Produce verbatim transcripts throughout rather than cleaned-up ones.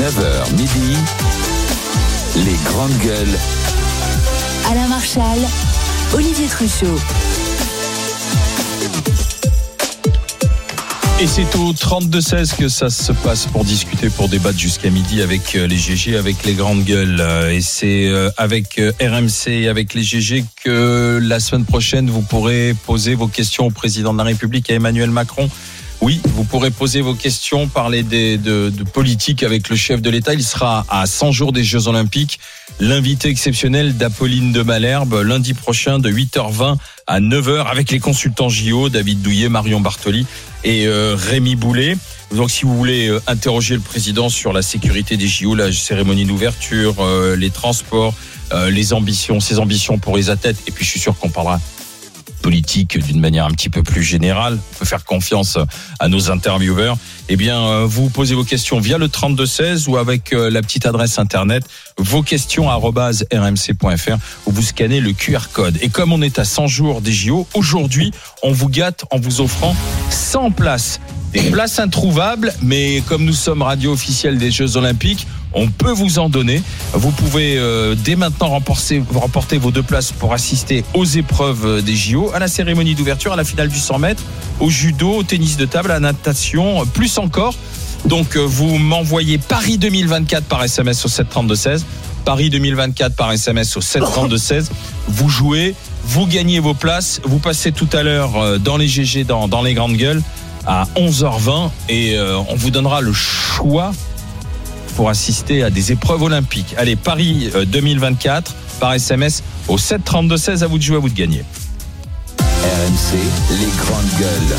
neuf heures midi, les grandes gueules. Alain Marchal, Olivier Truchot. Et c'est au trente-deux seize que ça se passe pour discuter, pour débattre jusqu'à midi avec les G G, avec les grandes gueules. Et c'est avec R M C, avec les G G que la semaine prochaine, vous pourrez poser vos questions au président de la République, à Emmanuel Macron. Oui, vous pourrez poser vos questions, parler des, de, de politique avec le chef de l'État. Il sera à cent jours des Jeux Olympiques. L'invité exceptionnel d'Apolline de Malherbe, lundi prochain de huit heures vingt à neuf heures, avec les consultants J O, David Douillet, Marion Bartoli et euh, Rémi Boulet. Donc si vous voulez euh, interroger le président sur la sécurité des J O, la cérémonie d'ouverture, euh, les transports, euh, les ambitions, ses ambitions pour les athlètes, et puis je suis sûr qu'on parlera politique d'une manière un petit peu plus générale, on peut faire confiance à nos intervieweurs, eh bien vous posez vos questions via le trente-deux seize ou avec la petite adresse internet vos questions arobase r m c point f r où vous scannez le Q R code. Et comme on est à cent jours des J O, aujourd'hui on vous gâte en vous offrant cent places. Des places introuvables, mais comme nous sommes radio officielle des Jeux Olympiques, on peut vous en donner. Vous pouvez euh, dès maintenant remporter, remporter vos deux places pour assister aux épreuves des J O, à la cérémonie d'ouverture, à la finale du cent mètres, au judo, au tennis de table, à la natation, plus encore. Donc euh, vous m'envoyez Paris deux mille vingt-quatre par S M S au sept trente-deux seize. Paris deux mille vingt-quatre par S M S au sept trente-deux seize. Vous jouez, vous gagnez vos places. Vous passez tout à l'heure dans les G G, dans, dans les grandes gueules, à onze heures vingt, et euh, on vous donnera le choix pour assister à des épreuves olympiques. Allez, Paris deux mille vingt-quatre par S M S au sept trente-deux seize, à vous de jouer, à vous de gagner. R M C, les grandes gueules.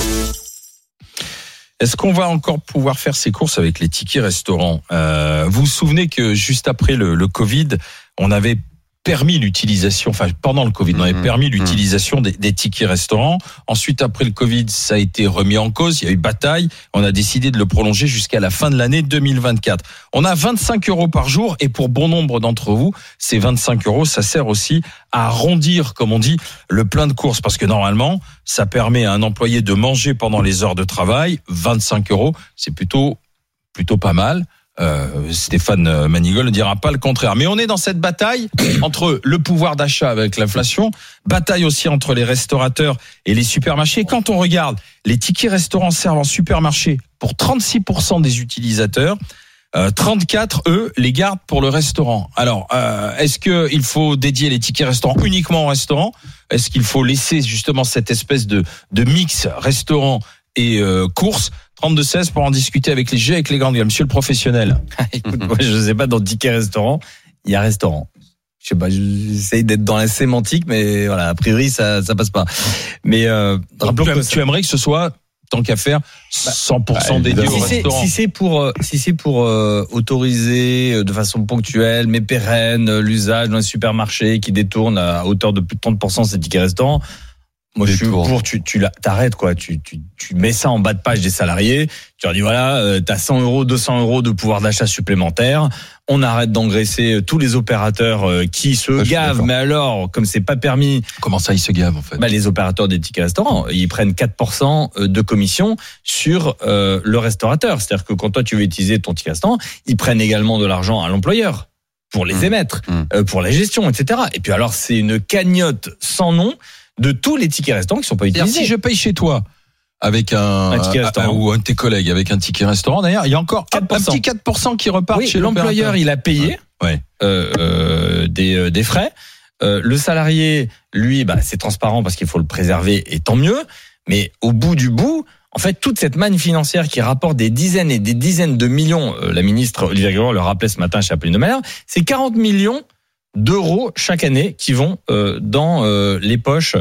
Est-ce qu'on va encore pouvoir faire ses courses avec les tickets restaurants ? euh, Vous vous souvenez que juste après le, le Covid, on avait permis l'utilisation, enfin pendant le Covid, on avait mmh, permis l'utilisation mmh. des, des tickets restaurants. Ensuite, après le Covid, ça a été remis en cause, il y a eu bataille, on a décidé de le prolonger jusqu'à la fin de l'année deux mille vingt-quatre. On a vingt-cinq euros par jour, et pour bon nombre d'entre vous, ces vingt-cinq euros, ça sert aussi à arrondir, comme on dit, le plein de courses, parce que normalement, ça permet à un employé de manger pendant les heures de travail. Vingt-cinq euros, c'est plutôt, plutôt pas mal. Euh, Stéphane Manigold ne dira pas le contraire. Mais on est dans cette bataille entre le pouvoir d'achat avec l'inflation, bataille aussi entre les restaurateurs et les supermarchés. Quand on regarde, les tickets restaurants servent en supermarché pour trente-six pour cent des utilisateurs, euh, trente-quatre, eux, les gardent pour le restaurant. Alors, euh, est-ce qu'il faut dédier les tickets restaurants uniquement au restaurant ? Est-ce qu'il faut laisser justement cette espèce de, de mix restaurant et euh, courses ? trente-deux seize pour en discuter avec les G, avec les grandes gueules. Monsieur le professionnel. Écoute, moi, je sais pas, dans ticket restaurant, il y a restaurant. Je sais pas, j'essaye d'être dans la sémantique, mais voilà, a priori, ça, ça passe pas. Mais, euh, rappelons que tu aimerais que ce soit, tant qu'à faire, cent pour cent bah, dédié au si restaurant. Si c'est pour, si c'est pour euh, autoriser de façon ponctuelle, mais pérenne, l'usage dans les supermarchés qui détournent à hauteur de plus de trente pour cent ces tickets restaurants, moi, je suis pour, tu, tu t'arrêtes, quoi. Tu, tu, tu mets ça en bas de page des salariés. Tu leur dis, voilà, euh, t'as cent euros, deux cents euros de pouvoir d'achat supplémentaire. On arrête d'engraisser tous les opérateurs euh, qui se ouais, gavent. Mais alors, comme c'est pas permis. Comment ça, ils se gavent, en fait? Bah, les opérateurs des tickets restaurants, ils prennent quatre pour cent de commission sur, euh, le restaurateur. C'est-à-dire que quand toi, tu veux utiliser ton ticket restaurant, ils prennent également de l'argent à l'employeur pour les mmh. émettre, mmh. euh, pour la gestion, et cetera. Et puis alors, c'est une cagnotte sans nom de tous les tickets restaurants qui sont pas utilisés. Si je paye chez toi avec un, un ticket restaurant ou un de tes collègues avec un ticket restaurant, d'ailleurs, il y a encore un petit quatre pour cent qui repart oui, chez l'employeur. Il a payé ouais. euh, euh, des, euh, des frais. Euh, le salarié, lui, bah, c'est transparent parce qu'il faut le préserver, et tant mieux. Mais au bout du bout, en fait, toute cette manne financière qui rapporte des dizaines et des dizaines de millions, euh, la ministre Olivia Grégoire le rappelait ce matin chez Apolline de Malherbe, c'est quarante millions d'euros chaque année qui vont euh, dans euh, les poches,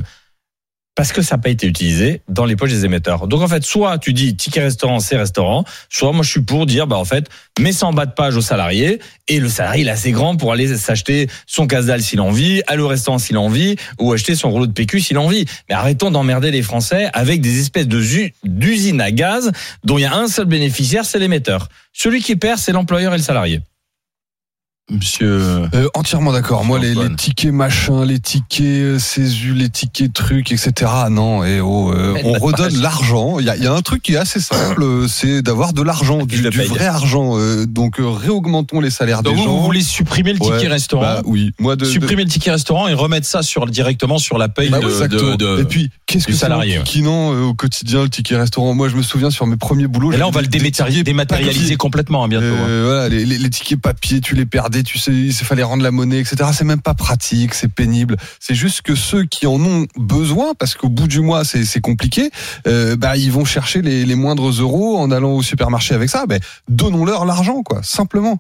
parce que ça n'a pas été utilisé, dans les poches des émetteurs. Donc en fait, soit tu dis ticket restaurant, c'est restaurant, soit moi je suis pour dire, bah en fait, mets ça en bas de page au salarié, et le salarié il est assez grand pour aller s'acheter son casse-dalle s'il a envie, aller au restaurant s'il a envie, ou acheter son rouleau de P Q s'il a envie. Mais arrêtons d'emmerder les Français avec des espèces de zu- d'usines à gaz dont il y a un seul bénéficiaire, c'est l'émetteur. Celui qui perd, c'est l'employeur et le salarié. Monsieur Euh, entièrement d'accord. Moi, les, Antoine. les tickets machin, les tickets euh, Césu, les tickets trucs, et cetera. Non, et oh, euh, on redonne l'argent. Il y a, il y a un truc qui est assez simple, euh, c'est d'avoir de l'argent, du, Je le du paye. vrai argent. Euh, donc, euh, réaugmentons les salaires Donc des vous, gens. vous voulez supprimer le ticket Ouais, restaurant, Bah oui. Moi, de, de- supprimer le ticket restaurant et remettre ça sur directement sur la paye Bah de, oui, de, exactement. de- Et puis, qu'est-ce du que c'est salarié, ouais. enquiquinant euh, au quotidien, le ticket restaurant. Moi, je me souviens sur mes premiers boulots. Et là, on va j'avais le des dématéri- tickets dématérialiser papier. complètement hein, bientôt. hein. Euh, voilà, les, les, les tickets papier, tu les perdais, tu sais, il fallait rendre la monnaie, et cetera. C'est même pas pratique, c'est pénible. C'est juste que ceux qui en ont besoin, parce qu'au bout du mois, c'est, c'est compliqué, euh, bah, ils vont chercher les, les moindres euros en allant au supermarché avec ça. Ben, donnons-leur l'argent, quoi, simplement.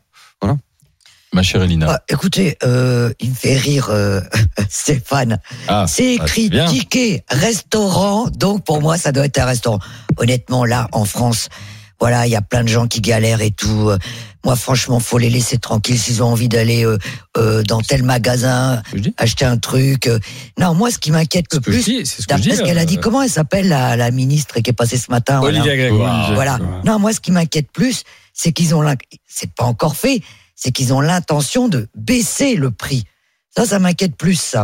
Ma chère Elina. Ah, écoutez, euh, il me fait rire euh, Stéphane. Ah, C'est ah, écrit c'est bien. ticket restaurant, donc pour moi ça doit être un restaurant. Honnêtement, là en France, voilà, il y a plein de gens qui galèrent et tout. Moi, franchement, faut les laisser tranquilles s'ils ont envie d'aller euh, euh, dans tel magasin je dis. acheter un truc. euh. Non, moi, ce qui m'inquiète C'est le ce que je plus, dis, c'est ce que je dis. d'après ce qu'elle a dit, euh, comment elle s'appelle la, la ministre qui est passée ce matin voilà. Olivia Grégoire. Olivia. Voilà. Ouais. Non, moi, ce qui m'inquiète plus, c'est qu'ils ont, l'in- c'est pas encore fait, c'est qu'ils ont l'intention de baisser le prix. Ça, ça m'inquiète plus, ça.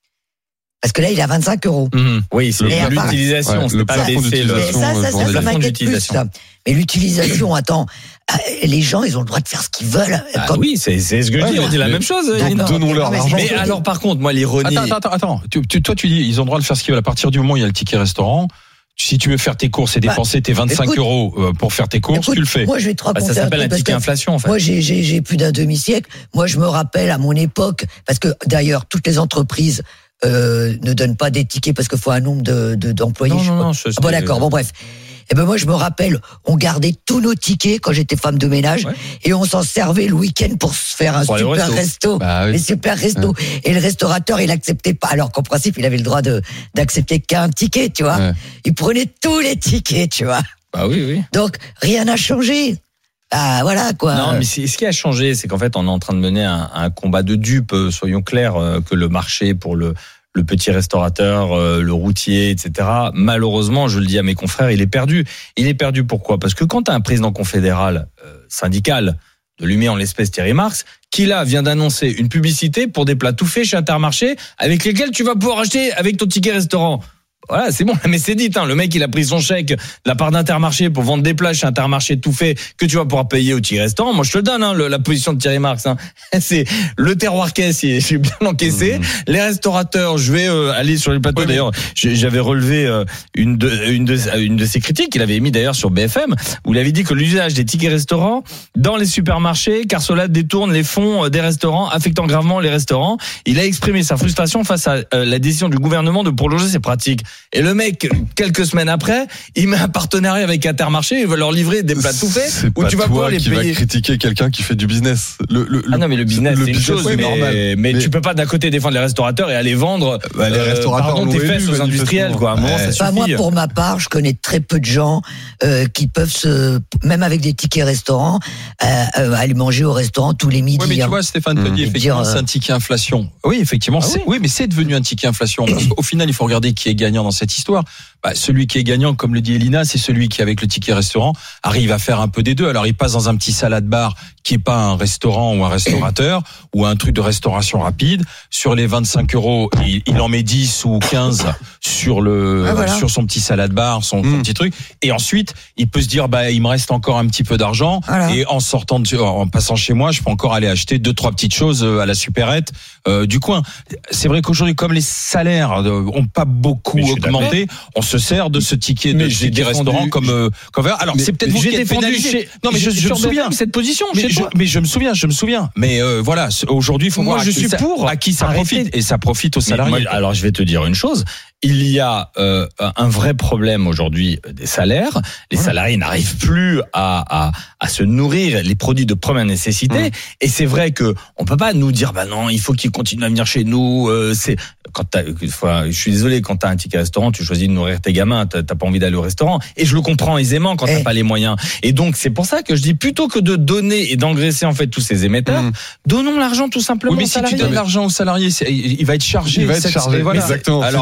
Parce que là, il est à vingt-cinq euros. Mhm. Oui, c'est Le plafond. l'utilisation, Ouais, c'est le pas plafond baisser le. Mais d'utilisation. ça, ça, euh, ça, ça journalier. m'inquiète plus, d'utilisation. ça. Mais l'utilisation, attends, euh, les gens, ils ont le droit de faire ce qu'ils veulent. Ah Quand- oui, c'est c'est ce que je Ouais, dis, on dit la mais- même chose. D'accord. Elina. Donnons-leur Mais- l'argent. Mais alors, par contre, moi, l'ironie. Attends, attends, attends. Tu, tu- toi, tu dis, ils ont le droit de faire ce qu'ils veulent. À partir du moment où il y a le ticket restaurant, si tu veux faire tes courses et Bah, dépenser tes vingt-cinq écoute, euros euh, pour faire tes courses, Écoute, tu le fais. Moi, je vais te Bah, raconter ça s'appelle un truc, parce ticket que inflation, en fait. Moi, j'ai, j'ai, j'ai plus d'un demi-siècle. Moi, je me rappelle à mon époque, parce que d'ailleurs, toutes les entreprises euh, ne donnent pas des tickets parce qu'il faut un nombre de, de, d'employés. Non, je non, crois. non, je- Ah bon, d'accord, bon, bref. Et ben moi, je me rappelle, on gardait tous nos tickets quand j'étais femme de ménage Ouais. et on s'en servait le week-end pour se faire un Pour aller au super resto. resto. Bah oui. Les super restos. Et le restaurateur, il acceptait pas. Alors qu'en principe, il avait le droit de, d'accepter qu'un ticket, tu vois. Ouais. Il prenait tous les tickets, tu vois. Bah oui, oui. Donc, rien n'a changé. Ah, voilà, quoi. Non, mais c'est- ce qui a changé, c'est qu'en fait, on est en train de mener un, un combat de dupes, euh, soyons clairs, euh, que le marché pour le, le petit restaurateur, euh, le routier, et cetera, malheureusement, je le dis à mes confrères, il est perdu. Il est perdu pourquoi ? Parce que quand tu as un président confédéral euh, syndical, de Lumière en l'espèce Thierry Marx, qui là vient d'annoncer une publicité pour des plats tout faits chez Intermarché avec lesquels tu vas pouvoir acheter avec ton ticket restaurant. Voilà, c'est bon, mais c'est dit, hein. Le mec, il a pris son chèque de la part d'Intermarché pour vendre des plats chez Intermarché tout fait que tu vas pouvoir payer au ticket restaurant. Moi, je te le donne, hein, le- la position de Thierry Marx, hein. C'est le terroir caisse, il- j'ai bien encaissé. Mmh. Les restaurateurs, je vais euh, aller sur les plateaux. Oui, mais- D'ailleurs, j'ai- j'avais relevé euh, une de, une de, une de ses critiques qu'il avait émis d'ailleurs sur B F M, où il avait dit que l'usage des tickets restaurants dans les supermarchés, car cela détourne les fonds euh, des restaurants, affectant gravement les restaurants. Il a exprimé sa frustration face à euh, la décision du gouvernement de prolonger ces pratiques. Et le mec, quelques semaines après, il met un partenariat avec Intermarché, il veut leur livrer des plats tout faits, C'est où pas tu vas toi pouvoir les qui payer. va critiquer quelqu'un qui fait du business. Le, le, Ah non, mais le business, le c'est une business, chose, c'est mais, normal. mais, Mais- tu peux pas d'un côté défendre les restaurateurs et aller vendre Bah, les euh, restaurateurs pardon, l'ont tes élu, fesses aux industriels, quoi. À un moment, Ouais. ça Bah, moi, suffit. pour ma part, je connais très peu de gens euh, qui peuvent se, même avec des tickets restaurants, euh, euh, aller manger au restaurant tous les midis. Oui, mais tu hein. vois, Stéphane te Mmh. dit, Et effectivement, dire, euh, c'est un ticket inflation. Oui, effectivement, Ah c'est, oui. oui, mais c'est devenu un ticket inflation. Parce qu'au final, il faut regarder qui est gagnant dans cette histoire. Bah, celui qui est gagnant, comme le dit Elina, c'est celui qui, avec le ticket restaurant, arrive à faire un peu des deux. Alors, il passe dans un petit salade bar qui est pas un restaurant ou un restaurateur ou un truc de restauration rapide. Sur les vingt-cinq euros, il, il en met dix ou quinze sur le, Ouais, voilà. sur son petit salade bar, son, son Mmh. petit truc. Et ensuite, il peut se dire, bah, il me reste encore un petit peu d'argent. Voilà. Et en sortant de, en passant chez moi, je peux encore aller acheter deux, trois petites choses euh, à la supérette euh, du coin. C'est vrai qu'aujourd'hui, comme les salaires euh, ont pas beaucoup Mais je suis augmenté, on se sert de ce ticket Mais de j'ai ticket défendu- restaurant comme euh, comme alors Mais c'est peut-être vous J'ai qui êtes défendu pénalisé. chez, Non mais je, je sur me souviens. B F M cette position Mais chez je, toi. mais je me souviens, je me souviens. Mais euh, voilà, c- aujourd'hui, il faut Moi, voir je à qui suis ça- pour à qui ça arrêter. profite et ça profite aux Mais salariés. moi, alors je vais te dire une chose, il y a euh, un vrai problème aujourd'hui des salaires. Les salariés n'arrivent plus à, à, à se nourrir les produits de première nécessité. Mmh. Et c'est vrai que on peut pas nous dire bah non, il faut qu'ils continuent à venir chez nous. Euh, c'est quand t'as, enfin, je suis désolé, quand t'as un ticket restaurant, tu choisis de nourrir tes gamins, t'as, t'as pas envie d'aller au restaurant. Et je le comprends aisément quand t'as Eh. pas les moyens. Et donc c'est pour ça que je dis plutôt que de donner et d'engraisser en fait tous ces émetteurs, Mmh. donnons l'argent tout simplement Oui, mais aux si tu salariés. donnes l'argent aux salariés, c'est- il il va être chargé. Il va être cette- chargé. et voilà. Exactement. Alors C'est tout le pardon, sujet.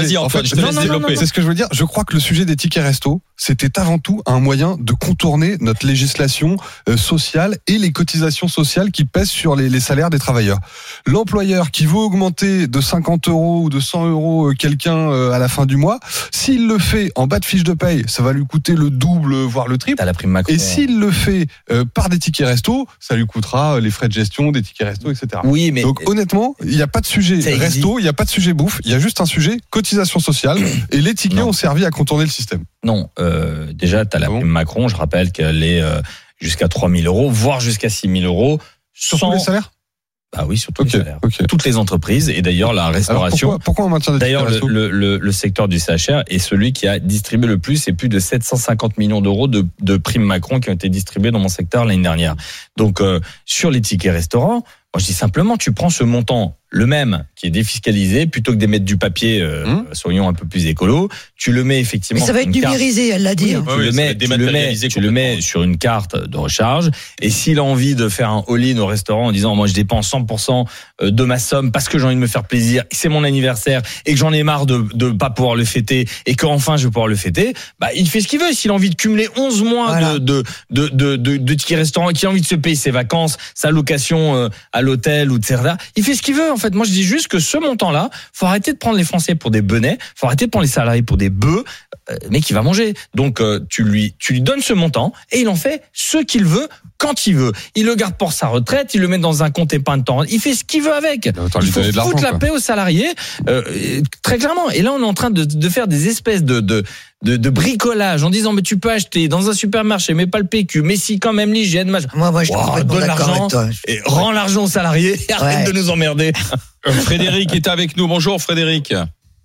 vas-y En Antoine, fait, je te non, laisse non, non, développer. non, c'est ce que je veux dire. Je crois que le sujet des tickets resto, c'était avant tout un moyen de contourner notre législation euh, sociale et les cotisations sociales qui pèsent sur les, les salaires des travailleurs. L'employeur qui veut augmenter de cinquante euros ou de cent euros euh, quelqu'un euh, à la fin du mois, s'il le fait en bas de fiche de paye, ça va lui coûter le double, voire le triple. T'as la prime Macron. Et s'il le fait euh, par des tickets resto, ça lui coûtera les frais de gestion des tickets resto, et cetera. Oui, mais Donc honnêtement, il n'y a pas de sujet Ça existe. resto, il n'y a pas de sujet bouffe, il y a juste un sujet cotisation sociale et les tickets Non. ont servi à contourner le système. non. Euh, déjà, t'as la Ah bon prime Macron. Je rappelle qu'elle est euh, jusqu'à trois mille euros, voire jusqu'à six mille euros. Sur sans... tous les salaires. Ah oui, sur tous Ok, les salaires. ok. Toutes les entreprises et d'ailleurs la Alors restauration. pourquoi, pourquoi on maintient des tickets D'ailleurs, resto le, le, le secteur du C H R est celui qui a distribué le plus et plus de sept cent cinquante millions d'euros de, de primes Macron qui ont été distribués dans mon secteur l'année dernière. Donc, euh, sur les tickets restaurants, moi je dis simplement, tu prends ce montant, le même, qui est défiscalisé, plutôt que d'émettre du papier, euh, Mmh. soyons un peu plus écolos, tu le mets effectivement. Mais ça va sur être une carte. numérisé, elle l'a dit. Oui, hein. tu Ouais, le ça va mets, être tu le mets, dématérialisé tu le mets complètement. sur une carte de recharge. Et s'il a envie de faire un all-in au restaurant en disant, moi, je dépense cent pour cent de ma somme parce que j'ai envie de me faire plaisir, c'est mon anniversaire et que j'en ai marre de, de pas pouvoir le fêter et qu'enfin je vais pouvoir le fêter, bah, il fait ce qu'il veut. S'il a envie de cumuler onze mois Voilà. de, de, de, de, de, de tickets restaurants, qu'il a envie de se payer ses vacances, sa location euh, à l'hôtel ou et cetera, il fait ce qu'il veut, en fait. Moi, je dis juste que ce montant-là, faut arrêter de prendre les Français pour des benets, faut arrêter de prendre les salariés pour des bœufs, euh, mais qui va manger. Donc, euh, tu lui, tu lui donnes ce montant et il en fait ce qu'il veut quand il veut. Il le garde pour sa retraite, il le met dans un compte épargne temps. Il fait ce qu'il veut avec. Autant lui Il faut donner de l'argent, foutre la quoi. paix aux salariés, euh, très clairement. Et là, on est en train de, de faire des espèces de, de, de, de bricolage en disant, mais tu peux acheter dans un supermarché, mais pas le P Q, mais si quand même l'hygiène, machin. Moi, moi, je suis Wow, complètement donne d'accord l'argent avec toi. et rends l'argent aux salariés et arrête Ouais. de nous emmerder. Frédéric est avec nous. Bonjour Frédéric.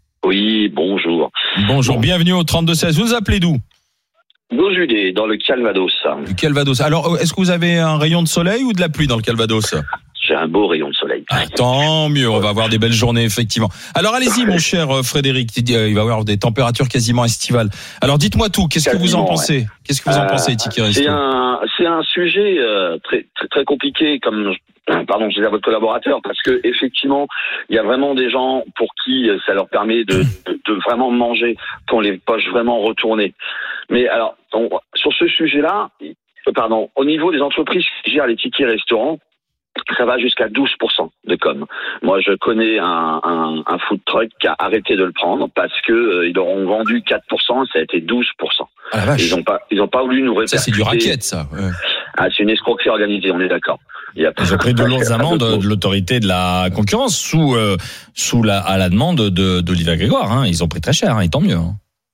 Oui, bonjour. Bonjour, bienvenue au trente-deux seize. Vous nous appelez d'où? Beaujolais, dans le Calvados. Du Calvados. Alors, est-ce que vous avez un rayon de soleil ou de la pluie dans le Calvados? J'ai un beau rayon de soleil. Ah, tant mieux, on va avoir des belles journées, effectivement. Alors, allez-y, mon cher euh, Frédéric. Il va y avoir des températures quasiment estivales. Alors, dites-moi tout. Qu'est-ce que vous en Quasiment, pensez? Qu'est-ce que vous en Euh, pensez, ticket resto? C'est un, c'est un sujet euh, très, très, très compliqué, comme pardon, je disais à votre collaborateur, parce que effectivement, il y a vraiment des gens pour qui ça leur permet de, de, de vraiment manger, qui ont les poches vraiment retournées. Mais alors, on, sur ce sujet-là, euh, pardon, au niveau des entreprises qui gèrent les tickets restaurants, ça va jusqu'à douze pour cent de com. Moi, je connais un, un, un food truck qui a arrêté de le prendre parce que euh, ils leur ont vendu quatre pour cent, ça a été douze pour cent. Ah, la vache. Ils n'ont pas, ils ont pas voulu nous répercuter. Ça, c'est du racket, ça. Ouais. Ah, c'est une escroquerie organisée, on est d'accord. Il y a Ils ont pris de lourdes amendes de l'autorité de la concurrence sous euh, sous la à la demande de d'Olivier Grégoire. Hein. Ils ont pris très cher, hein, et tant mieux. Hein.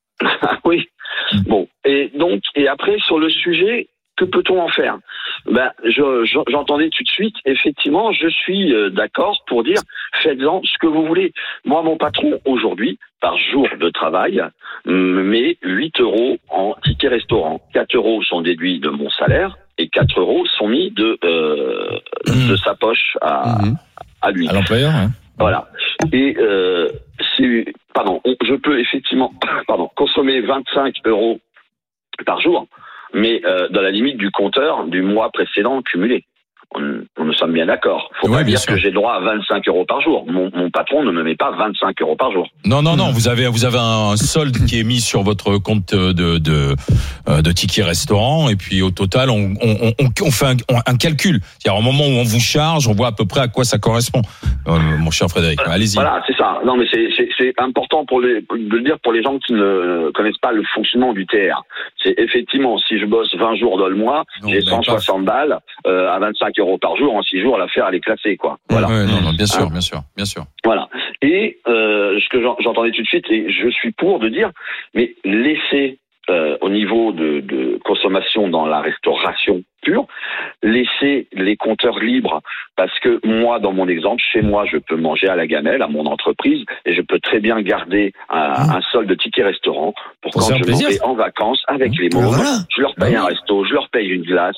Oui. Bon. Et donc, et après, sur le sujet, que peut-on en faire? Ben, je, je, j'entendais tout de suite, effectivement, je suis euh, d'accord pour dire, faites-en ce que vous voulez. Moi, mon patron, aujourd'hui, par jour de travail, me met huit euros en ticket restaurant. quatre euros sont déduits de mon salaire et quatre euros sont mis de, euh, Mmh. de sa poche à, Mhm. à lui. À l'employeur. Hein. Voilà. Et euh, c'est, pardon, on- je peux effectivement, pardon, consommer vingt-cinq euros par jour, mais euh, dans la limite du compteur du mois précédent cumulé. On, on nous sommes bien d'accord. Faut Oui, pas bien dire sûr. que j'ai droit à vingt-cinq euros par jour. Mon, mon patron ne me met pas vingt-cinq euros par jour. Non, non, non. Vous avez, vous avez un solde qui est mis sur votre compte de, de, euh, de ticket restaurant. Et puis, au total, on, on, on, on fait un, un calcul. C'est-à-dire, au moment où on vous charge, on voit à peu près à quoi ça correspond. Euh, mon cher Frédéric, allez-y. Voilà, c'est ça. Non, mais c'est, c'est, c'est important pour les, de le dire pour les gens qui ne connaissent pas le fonctionnement du T R. C'est effectivement, si je bosse vingt jours dans le mois, Non, j'ai mais cent soixante balles euh, à vingt-cinq euros par jour. En six jours, l'affaire, elle est classée, quoi. Voilà. Ouais, non, non, bien sûr, Hein. bien sûr, bien sûr. Voilà. Et euh, ce que j'en- j'entendais tout de suite, et je suis pour de dire, mais laissez euh, au niveau de, de consommation dans la restauration pure, laissez les compteurs libres, parce que moi, dans mon exemple, chez moi, je peux manger à la gamelle, à mon entreprise, et je peux très bien garder un, un solde de ticket restaurant pour Pour se quand faire je plaisir. m'en vais en vacances avec les mômes, Voilà. je leur paye un resto, je leur paye une glace.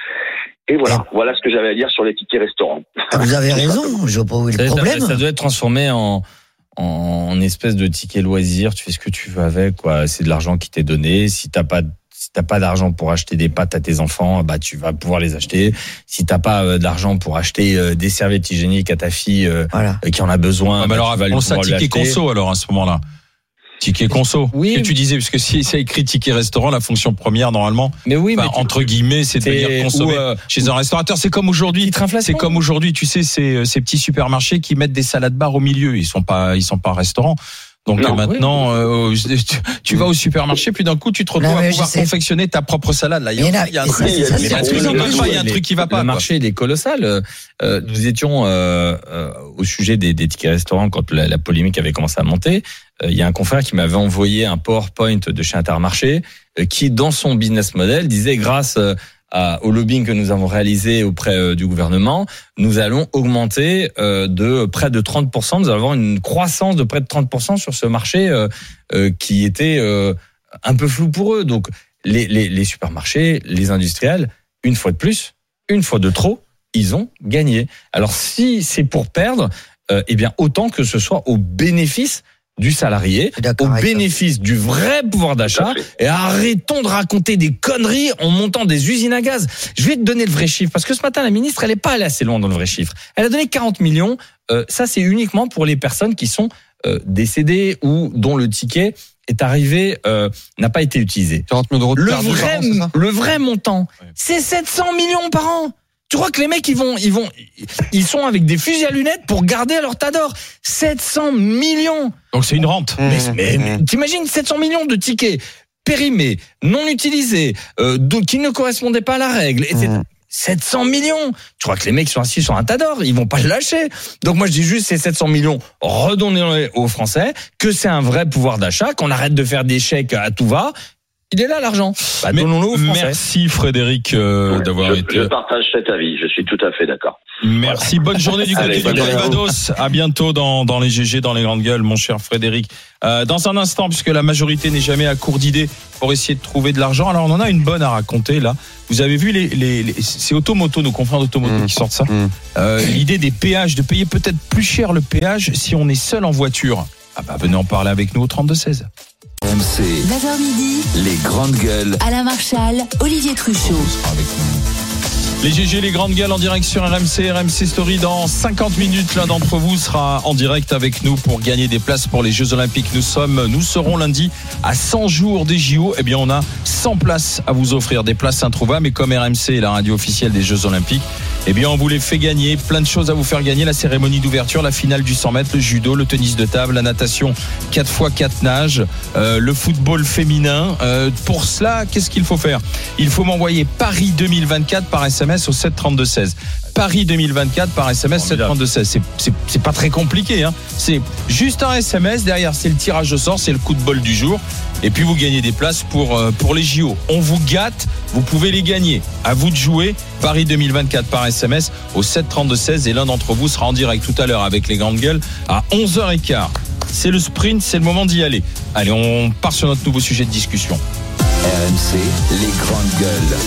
Et voilà, voilà ce que j'avais à dire sur les tickets restaurants. Ah, vous avez raison, je vois pas où est Ça, le ça- problème. ça doit être transformé en en espèce de ticket loisir. Tu fais ce que tu veux avec, quoi. C'est de l'argent qui t'est donné. Si t'as pas si t'as pas d'argent pour acheter des pâtes à tes enfants, bah tu vas pouvoir les acheter. Si t'as pas euh, d'argent pour acheter euh, des serviettes hygiéniques à ta fille euh, Voilà. qui en a besoin, Ah, mais bah, alors, tu vas lui on ça pouvoir lui ticket acheter. conso, alors, à ce moment-là. Ticket conso. Oui. Ce que tu disais, parce que si c'est écrit ticket restaurant, la fonction première, normalement, Mais oui, enfin, mais entre guillemets, c'est de c'est- venir consommer ou, euh, chez un restaurateur. C'est comme aujourd'hui. Titre inflation. C'est comme aujourd'hui, tu sais, ces, ces petits supermarchés qui mettent des salades bar au milieu. Ils sont pas, ils sont pas restaurants. Donc Non. euh, maintenant, euh, tu, tu vas au supermarché, puis d'un coup, tu te retrouves Non, mais à je pouvoir sais. confectionner ta propre salade. Là, il y a, Il y en a- il y a un et ça, truc, c'est- il y a ça, un c'est truc de qui plus en marche plus. pas, il y a un truc qui va pas. Le quoi. marché, il est colossal. Euh, euh, nous étions euh, euh, au sujet des, des tickets restaurants quand la, la polémique avait commencé à monter. Euh, Il y a un confrère qui m'avait envoyé un PowerPoint de chez Intermarché euh, qui, dans son business model, disait grâce euh, à, au lobbying que nous avons réalisé auprès euh, du gouvernement, nous allons augmenter euh, de près de trente pour cent. Nous allons avoir une croissance de près de trente pour cent sur ce marché euh, euh, qui était euh, un peu flou pour eux. Donc, les, les, les supermarchés, les industriels, une fois de plus, une fois de trop, ils ont gagné. Alors, si c'est pour perdre, euh, eh bien, autant que ce soit au bénéfice du salarié, suis d'accord au avec toi. bénéfice du vrai pouvoir d'achat, et arrêtons de raconter des conneries en montant des usines à gaz. Je vais te donner le vrai chiffre, parce que ce matin, la ministre, elle n'est pas allée assez loin dans le vrai chiffre. Elle a donné quarante millions, euh, ça c'est uniquement pour les personnes qui sont euh, décédées ou dont le ticket est arrivé, euh, n'a pas été utilisé. quarante millions d'euros de Le perdu par vrai, an, c'est ça le vrai montant, c'est sept cents millions par an. Tu crois que les mecs, ils vont, ils vont, ils sont avec des fusils à lunettes pour garder leur tas d'or. sept cents millions. Donc c'est une rente. Mais, mais, mais t'imagines sept cents millions de tickets périmés, non utilisés, euh, de- qui ne correspondaient pas à la règle, et cetera. sept cents millions. Tu crois que les mecs sont assis sur un tas d'or, ils vont pas le lâcher. Donc moi je dis juste ces sept cents millions, redonnez-les aux Français, que c'est un vrai pouvoir d'achat, qu'on arrête de faire des chèques à tout va. Il est là l'argent. Bah, Mais- donnons-le aux Français. Merci Frédéric euh, Ouais, d'avoir je, été. je partage cet avis, je suis tout à fait d'accord. Merci, bonne journée du côté Allez, du bonne journée à vous. Calvados. À bientôt dans, dans les G G, dans les grandes gueules, mon cher Frédéric. Euh, dans un instant, puisque la majorité n'est jamais à court d'idées pour essayer de trouver de l'argent. Alors on en a une bonne à raconter là. Vous avez vu les, les, les c'est Automoto, nos confrères d'Automoto Mmh. qui sortent ça. Mmh. Euh, l'idée des péages, de payer peut-être plus cher le péage si on est seul en voiture. Ah bah venez en parler avec nous au trente-deux seize. R M C, neuf heures midi, les grandes gueules. Alain Marchal, Olivier Truchot. Les G G, les grandes gueules en direct sur R M C, R M C Story. Dans cinquante minutes, l'un d'entre vous sera en direct avec nous pour gagner des places pour les Jeux Olympiques. Nous sommes, nous serons lundi à cent jours des J O. Eh bien, on a cent places à vous offrir, des places introuvables. Mais comme R M C est la radio officielle des Jeux Olympiques, eh bien, on vous les fait gagner. Plein de choses à vous faire gagner. La cérémonie d'ouverture, la finale du cent mètres, le judo, le tennis de table, la natation quatre fois quatre nages, euh, le football féminin. Euh, pour cela, qu'est-ce qu'il faut faire? Il faut m'envoyer Paris deux mille vingt-quatre par S M S au sept trente-deux seize. Paris deux mille vingt-quatre par S M S sept trente-deux seize. C'est, c'est, c'est pas très compliqué, hein. C'est juste un S M S. Derrière, c'est le tirage au sort, c'est le coup de bol du jour. Et puis, vous gagnez des places pour, euh, pour les J O. On vous gâte, vous pouvez les gagner. À vous de jouer. Paris deux mille vingt-quatre par S M S au sept trente-deux seize. Et l'un d'entre vous sera en direct tout à l'heure avec les grandes gueules à onze heures quinze. C'est le sprint, c'est le moment d'y aller. Allez, on part sur notre nouveau sujet de discussion. R M C, les grandes gueules.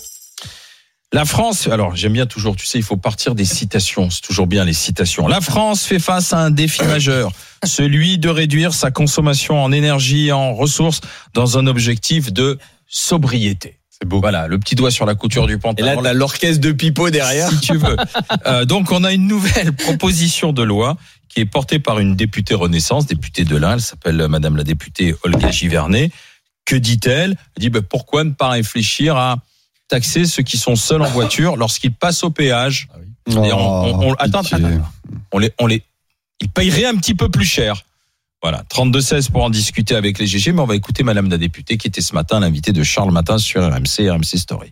La France, alors j'aime bien toujours, tu sais, il faut partir des citations, c'est toujours bien les citations. La France fait face à un défi majeur, celui de réduire sa consommation en énergie et en ressources dans un objectif de sobriété. C'est beau. Voilà, le petit doigt sur la couture du Et pantalon. là, t'as l'orchestre de Pipo derrière. Si tu veux. Euh, donc, on a une nouvelle proposition de loi qui est portée par une députée Renaissance, députée de l'Ain. Elle s'appelle Madame la députée Olga Givernet. Que dit-elle? Elle dit, ben, pourquoi ne pas réfléchir à taxer ceux qui sont seuls en voiture lorsqu'ils passent au péage? C'est-à-dire, on, on, on- attends, pitié. attends, on les, on les, ils paieraient un petit peu plus cher. Voilà, trente-deux seize pour en discuter avec les G G, mais on va écouter Madame la députée qui était ce matin l'invitée de Charles Matin sur R M C, R M C Story.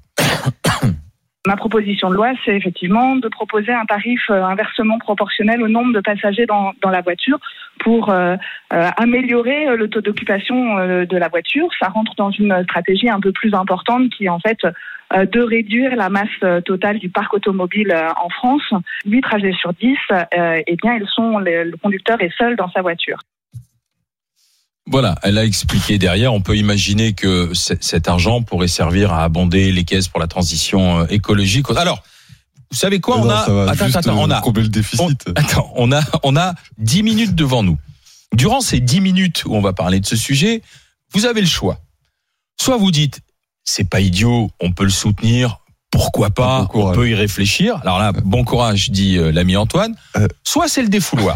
Ma proposition de loi, c'est effectivement de proposer un tarif euh, inversement proportionnel au nombre de passagers dans, dans la voiture pour euh, euh, améliorer euh, le taux d'occupation euh, de la voiture. Ça rentre dans une stratégie un peu plus importante qui est en fait euh, de réduire la masse euh, totale du parc automobile euh, en France. huit trajets sur dix, euh, eh bien, ils sont, le, le conducteur est seul dans sa voiture. Voilà, elle a expliqué derrière. On peut imaginer que c- cet argent pourrait servir à abonder les caisses pour la transition euh, écologique. Alors, vous savez quoi? Mais On non, a, ça va attends, juste, attends, on euh, a, combler le déficit. on, attends, on a, on a dix minutes devant nous. Durant ces dix minutes où on va parler de ce sujet, vous avez le choix. Soit vous dites, c'est pas idiot, on peut le soutenir, pourquoi pas, Bon courage. on peut y réfléchir. Alors là, bon courage, dit euh, l'ami Antoine. Euh. Soit c'est le défouloir.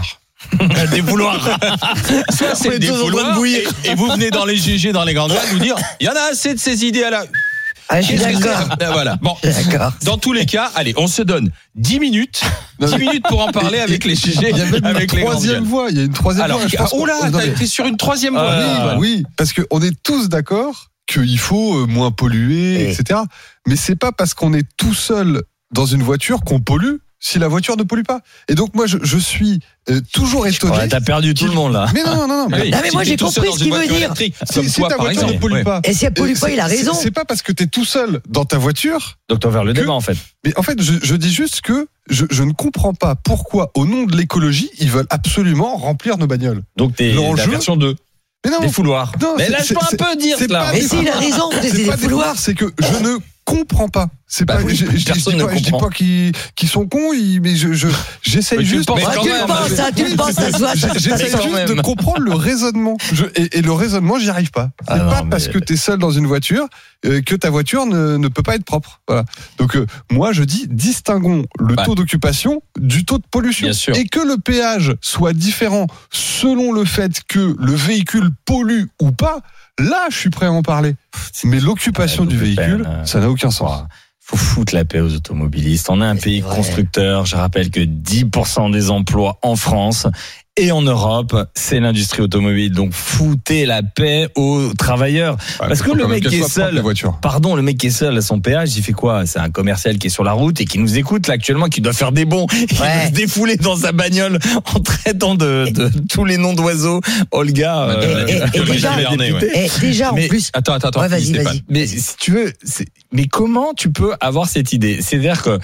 Des fouloirs. Soit c'est On est des tous en train de fouloirs, bouillir. et, et vous venez dans les G G, dans les grandes gueules, vous dire, il y en a assez de ces idées à la. Ah, je suis Qu'est-ce que d'accord. c'est ? Ben voilà. Bon. D'accord. Dans tous les cas, allez, on se donne dix minutes, dix minutes pour en parler avec les G G, Il y a même avec une les grandes troisième gueules. voie. Il y a une troisième Alors, voie. Je pense oh là, qu'on- non, mais- t'es sur une troisième voie. Ah, Oui, oui, parce qu'on est tous d'accord qu'il faut euh, moins polluer, Oui. et cetera. Mais c'est pas parce qu'on est tout seul dans une voiture qu'on pollue si la voiture ne pollue pas. Et donc moi, je, je suis euh, toujours étonné. Ouais, t'as perdu tout le monde là. Mais non, non, non. mais- Oui, Non, mais si moi, t'es j'ai tout seul compris dans ce une qu'il veut voiture dire. électrique, Si, Comme si toi, ta par voiture ne exemple. pollue Ouais. pas. Et si elle pollue euh, pas, il a c'est- raison. C'est pas parce que t'es tout seul dans ta voiture. Donc t'as ouvert le Que- débat en fait. Mais en fait, je, je dis juste que je, je ne comprends pas pourquoi, au nom de l'écologie, ils veulent absolument remplir nos bagnoles. Donc t'es la L'enjeu- version deux. Mais non, Des fouloirs. Non, Mais c'est- lâche-moi c'est- un peu dire c'est là. pas Mais des si, il a raison, c'est des pas fouloirs. c'est que je ne comprends pas. C'est Bah pas, oui, je, je- je personne dis ne pas, je dis comprend. pas qu'ils qu'ils sont cons, ils- mais je, je, j'essaye Mais tu le juste. penses Mais Ah, quand tu même. le penses, hein, tu le penses, ça se voit, ça se J'essaie quand juste même. de comprendre le raisonnement. Je, et, et le raisonnement, j'y arrive pas. C'est Ah non, pas mais- parce que tu es seul dans une voiture euh, que ta voiture ne, ne peut pas être propre. Voilà. Donc euh, moi, je dis distinguons le Bah. taux d'occupation du taux de pollution. Bien sûr. Et que le péage soit différent selon le fait que le véhicule pollue ou pas. Là, je suis prêt à en parler. Mais l'occupation Ouais, du double véhicule, peine, euh, ça n'a aucun sens. Faut foutre la paix aux automobilistes. On est un Mais pays c'est vrai. constructeur. Je rappelle que dix pour cent des emplois en France et en Europe, c'est l'industrie automobile. Donc foutez la paix aux travailleurs. Parce que le mec qui est seul, la voiture. pardon, le mec qui est seul à son péage, il fait quoi? C'est un commercial qui est sur la route et qui nous écoute là actuellement, qui doit faire des bons, qui Ouais. va se défouler dans sa bagnole en traitant de, de tous les noms d'oiseaux. Olga, Et- euh, et- et Olga déjà- Bernet, ouais. Et déjà, en Mais- plus. Attends, attends, attends. Ouais, vas-y, Stéphane. vas-y. Mais si tu veux, c'est- mais comment tu peux avoir cette idée? C'est-à-dire que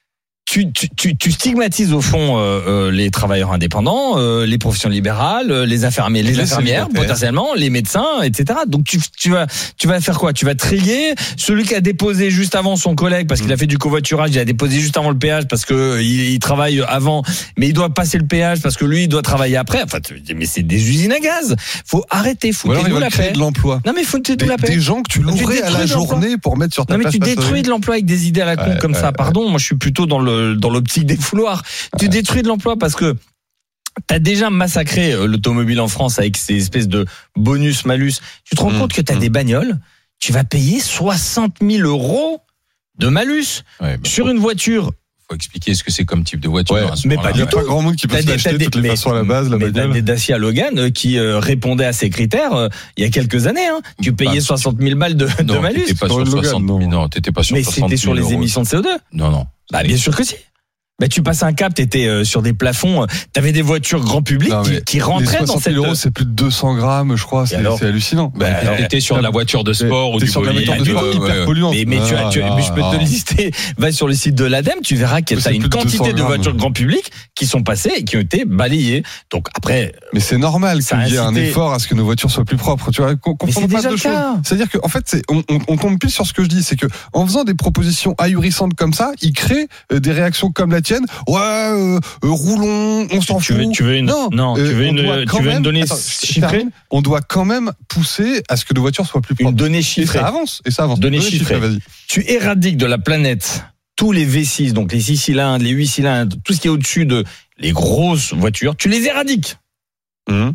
tu, tu, tu, tu stigmatises au fond euh, euh, les travailleurs indépendants, euh, les professions libérales, euh, les infirmiers, les, Les infirmières célibataires. potentiellement, les médecins, et cetera. Donc tu, tu vas tu vas faire quoi? Tu vas trier celui qui a déposé juste avant son collègue parce qu'il a fait du covoiturage, il a déposé juste avant le péage parce que euh, il, il travaille avant, mais il doit passer le péage parce que lui il doit travailler après. Enfin, tu dis, mais c'est des usines à gaz. Faut arrêter, Ou alors ils foutez-nous veulent la créer paix. de l'emploi. Non mais foutez-nous Des, la paix. des gens que tu louerais à la détruis l'emploi. journée pour mettre sur ta Non mais place tu passerie. détruis de l'emploi avec des idées à la con Ouais, comme ça. ouais, Pardon, moi je suis plutôt dans le dans l'optique des fouloirs. Tu détruis de l'emploi parce que t'as déjà massacré euh, l'automobile en France avec ces espèces de bonus malus. Tu te rends Mmh, compte que t'as mmh. des bagnoles, tu vas payer soixante mille euros de malus Ouais, bah, sur faut, une voiture. faut expliquer ce que c'est comme type de voiture. Ouais, à ce mais moment-là. pas Il n'y a du pas tout. grand monde qui peut T'as se des- l'acheter t'as de des- toutes les mais- façons à la base, la mais t'as bagnole. des Dacia Logan euh, qui euh, répondaient à ces critères euh, il y a quelques années. Hein. Tu payais Bah, soixante mille balles de, de Non, malus. t'étais pas Dans sur une Logan, soixante non. mille. Non, t'étais pas sur Mais soixante c'était sur mille les euros. émissions de C O deux. Non, non. Bah bien sûr que si. Bah tu passes un cap, t'étais euh, sur des plafonds, euh, t'avais des voitures grand public Non, qui, mais qui rentraient les dans soixante cette. mille euros, c'est plus de deux cents grammes, je crois. C'est alors c'est hallucinant. Bah, alors, t'étais sur de la voiture de sport ou T'es du sur de la bolide. voiture de sport ouais, hyper ouais. polluante. Mais, mais tu as, tu, Ah, mais je peux te ah. le lister. Va sur le site de l'Ademe, tu verras que Mais t'as c'est une plus de quantité deux cents de grammes. voitures grand public qui sont passées et qui ont été balayées. Donc après, Mais c'est normal Ça a qu'il y ait un incité- effort à ce que nos voitures soient plus propres. Tu vois, qu'on Mais confond c'est pas déjà deux le choses. cas. C'est-à-dire qu'en fait, c'est, on, on, on tombe pile sur ce que je dis, c'est que en faisant des propositions ahurissantes comme ça, ils créent euh, des réactions comme la tienne. Ouais, euh, euh, roulons, on s'en tu fout. veux, tu veux une, Non, tu euh, veux on une, doit tu quand veux une même- donnée Attends, je chiffrée, termine. On doit quand même pousser à ce que nos voitures soient plus une propres. donnée Et chiffrée. ça avance, et ça avance. Données Donnez chiffrées. Vas-y. Tu éradiques de la planète tous les V six, donc les six cylindres, les huit cylindres, tout ce qui est au-dessus de les grosses voitures, tu les éradiques. Mmh.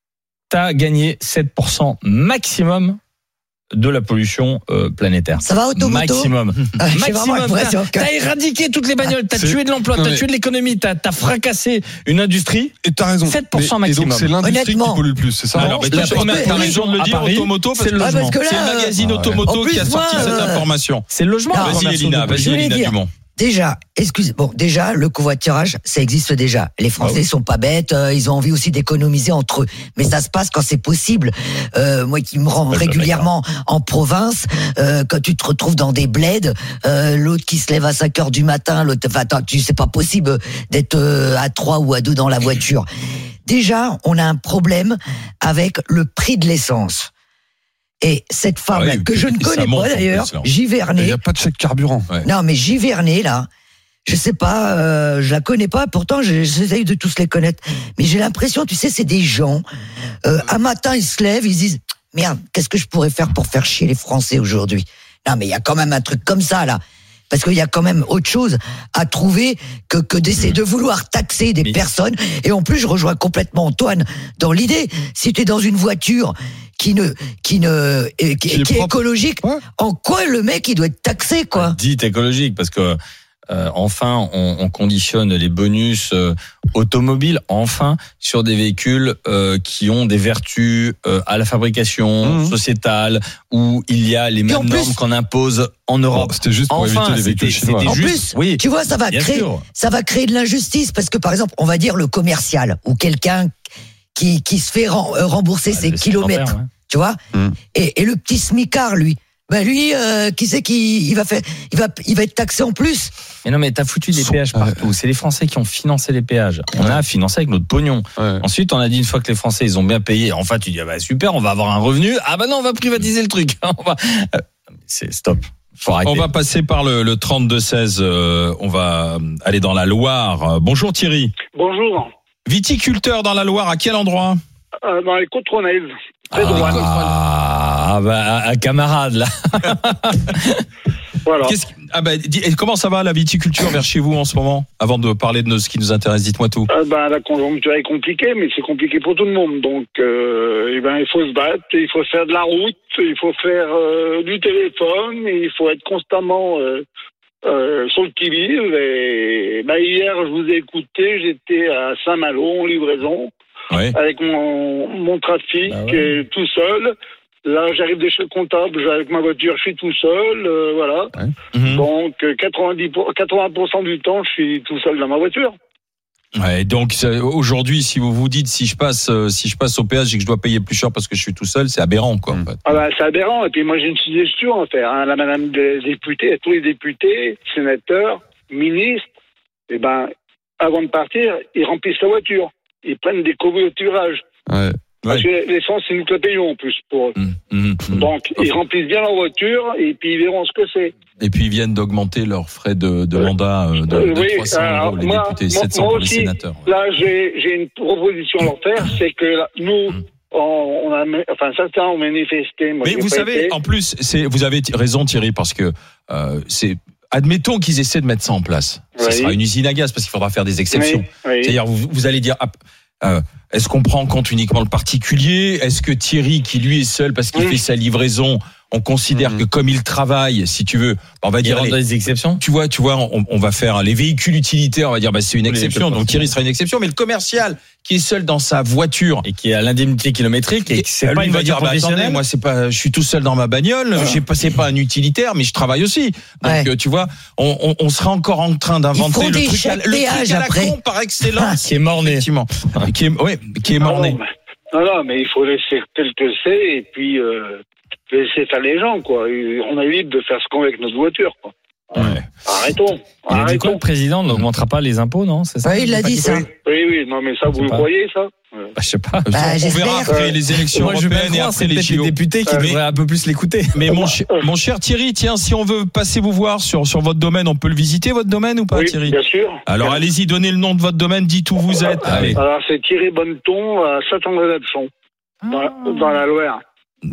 T'as gagné sept pour cent maximum de la pollution euh, planétaire. Ça va, Automoto? Maximum. Ah, j'ai vraiment Maximum. l'impression T'as que- t'as éradiqué toutes les bagnoles, t'as C'est- tué de l'emploi, Non, t'as mais- tué de l'économie, t'as as fracassé une industrie. Et t'as raison. sept pour cent Mais- maximum. Et donc c'est l'industrie Honnêtement. qui pollue le plus, c'est ça? Alors, mais La tu première- as raison de le à dire, Paris, Automoto, parce c'est que le Ah, logement. parce que c'est le là, magazine Ah, ouais. Automoto En plus, qui a sorti moi, cette euh, information. C'est le logement. Non, la Vas-y, première Elina, chose de- vas-y, je voulais Elina dire. Dumont. Déjà, excusez, bon, déjà, le covoiturage, ça existe déjà. Les Français Ah oui. sont pas bêtes, euh, ils ont envie aussi d'économiser entre eux. Mais ça se passe quand c'est possible. Euh, moi qui me rends Ouais, régulièrement en province, euh, quand tu te retrouves dans des bleds, euh, l'autre qui se lève à cinq heures du matin, l'autre, enfin, attends, tu c'est pas possible d'être euh, à trois ou à deux dans la voiture. Déjà, on a un problème avec le prix de l'essence. Et cette femme Ah oui, que je ne et ça connais monte, pas en d'ailleurs, plus, là. Il n'y Givernet, a pas de chèque carburant. non, mais Givernet, là, je sais pas, euh, je la connais pas, pourtant je- j'essaye de tous les connaître. Mais j'ai l'impression, tu sais, c'est des gens, euh, un matin ils se lèvent, ils se disent, merde, qu'est-ce que je pourrais faire pour faire chier les Français aujourd'hui? Non, mais il y a quand même un truc comme ça, là. parce qu'il y a quand même autre chose à trouver que, que d'essayer de vouloir taxer des Mais... personnes. Et en plus, je rejoins complètement Antoine dans l'idée. Si tu es dans une voiture qui ne, qui ne, qui, qui, Qui est qui est propre. écologique, Ouais. en quoi le mec il doit être taxé, quoi? Dite écologique, parce que euh, enfin, on, on conditionne les bonus euh, automobiles, enfin, sur des véhicules euh, qui ont des vertus euh, à la fabrication Mmh. sociétale, où il y a les mêmes en plus- normes qu'on impose en Europe. Bon, c'était juste pour Enfin, éviter les véhicules c'était- chinois. c'était En juste, plus, oui, tu vois, ça va bien créer, sûr. ça va créer de l'injustice parce que par exemple, on va dire le commercial ou quelqu'un qui qui se fait rem- euh, rembourser Ah, ses le kilomètres, sédentaire, ouais. tu vois, Mm. et, et le petit smicard, lui, ben lui, euh, qui c'est qui il va faire, il va il va être taxé en plus. Mais non, mais t'as foutu des Son- péages partout. C'est les Français qui ont financé les péages. On a financé avec notre pognon. Ouais. Ensuite, on a dit une fois que les Français ils ont bien payé, enfin tu dis ah bah super, on va avoir un revenu. Ah bah non, on va privatiser le truc. On va... euh, C'est stop. Faut arrêter. On va passer par le, le trente-deux seize. Euh, on va aller dans la Loire. Euh, Bonjour Thierry. Bonjour. Viticulteur dans la Loire, à quel endroit? Euh, dans les Côtes-Rouennaises. Très Ah, droite. ah bah un camarade là. Voilà. Qu'est-ce qui- ah bah, dis- et comment ça va la viticulture vers chez vous en ce moment? Avant de parler de nos- ce qui nous intéresse, dites-moi tout. Euh, ben, la conjoncture est compliquée, mais c'est compliqué pour tout le monde. Donc, euh, eh ben, il faut se battre, il faut faire de la route, il faut faire euh, du téléphone, et il faut être constamment euh, euh, sur le qui-vive. Et ben, hier, je vous ai écouté, j'étais à Saint-Malo en livraison Ouais. avec mon, mon trafic Ah ouais. euh, tout seul. Là, j'arrive de chez le comptable, j'ai- avec ma voiture, je suis tout seul, euh, voilà. Mhm. Donc, euh, quatre-vingt-dix pour- quatre-vingts pour cent du temps, je suis tout seul dans ma voiture. Ouais, donc ça, aujourd'hui, si vous vous dites si je passe, euh, si je passe au péage et que je dois payer plus cher parce que je suis tout seul, c'est aberrant, quoi. En fait. Ah bah, c'est aberrant. Et puis moi, j'ai une suggestion à faire. Hein. La madame des députés, tous les députés, sénateurs, ministres, eh ben, avant de partir, ils remplissent la voiture. Ils prennent des covoiturages. Ouais. Parce que l'essence, c'est nous que le payons en plus pour eux. Mhm, mhm, mhm. Donc, ils remplissent bien leur voiture et puis ils verront ce que c'est. Et puis ils viennent d'augmenter leurs frais de, de Euh, mandat euh, de, euh, de oui, trois cents alors, euros les moi- députés, moi- sept cents moi pour les aussi, sénateurs. Ouais. Là, j'ai, j'ai une proposition à leur faire, c'est que là, nous, Mm. on, on a, enfin, certains ont manifesté. Moi, Mais j'ai vous pas savez, été. en plus, c'est, vous avez t- raison Thierry, parce que euh, c'est, admettons qu'ils essaient de mettre ça en place. Ce Oui. sera une usine à gaz parce qu'il faudra faire des exceptions. Oui, oui. C'est-à-dire, vous, vous allez dire, ah, euh, est-ce qu'on prend en compte uniquement le particulier? Est-ce que Thierry, qui lui est seul parce qu'il Oui. fait sa livraison, on considère Mhm. que comme il travaille, si tu veux, on va Il dire rentre les- dans les exceptions. tu vois, tu vois, on, on va faire les véhicules utilitaires, on va dire, bah, c'est une Oui, les exception. véhicules Donc Thierry sera une exception, mais le commercial qui est seul dans sa voiture. Et qui a l'indemnité kilométrique et que c'est lui, pas il une va voiture dire, bah, attendez, professionnelle. moi, c'est pas, je suis tout seul dans ma bagnole, je sais pas, c'est pas un utilitaire, mais je travaille aussi. Donc, Ouais. euh, tu vois, on, on, on sera encore en train d'inventer feront le des truc, à, chèques le truc péages à la après. con par excellence. Qui est mort-né. Effectivement. Qui est, ouais, qui est Ah mort-né. non, mais- non, non, mais il faut laisser tel que c'est et puis euh, laisser faire les gens, quoi. Et on est libre de faire ce qu'on veut avec notre voiture, quoi. Ouais. Arrêtons. Il a dit quoi, Arrêtons. le président? On n'augmentera pas les impôts, non? C'est ça? Ouais, il l'a dit ça. Oui, oui, oui, non, mais ça, Je vous sais le pas. croyez, ça? Ouais. Bah, je sais pas. Bah, on j'espère. verra après les élections Moi, je veux bien européennes et croire, après c'est les peut-être les J O. députés qui Mais- devraient un peu plus l'écouter. Mais mon, cher- mon cher Thierry, tiens, si on veut passer vous voir sur, sur votre domaine, on peut le visiter, votre domaine, ou pas, Oui, Thierry? bien sûr. Alors, Bien. allez-y, donnez le nom de votre domaine, dites où vous êtes. Allez. Alors, c'est Thierry Bonneton à Saint-André-d'Apson, dans, dans la Loire.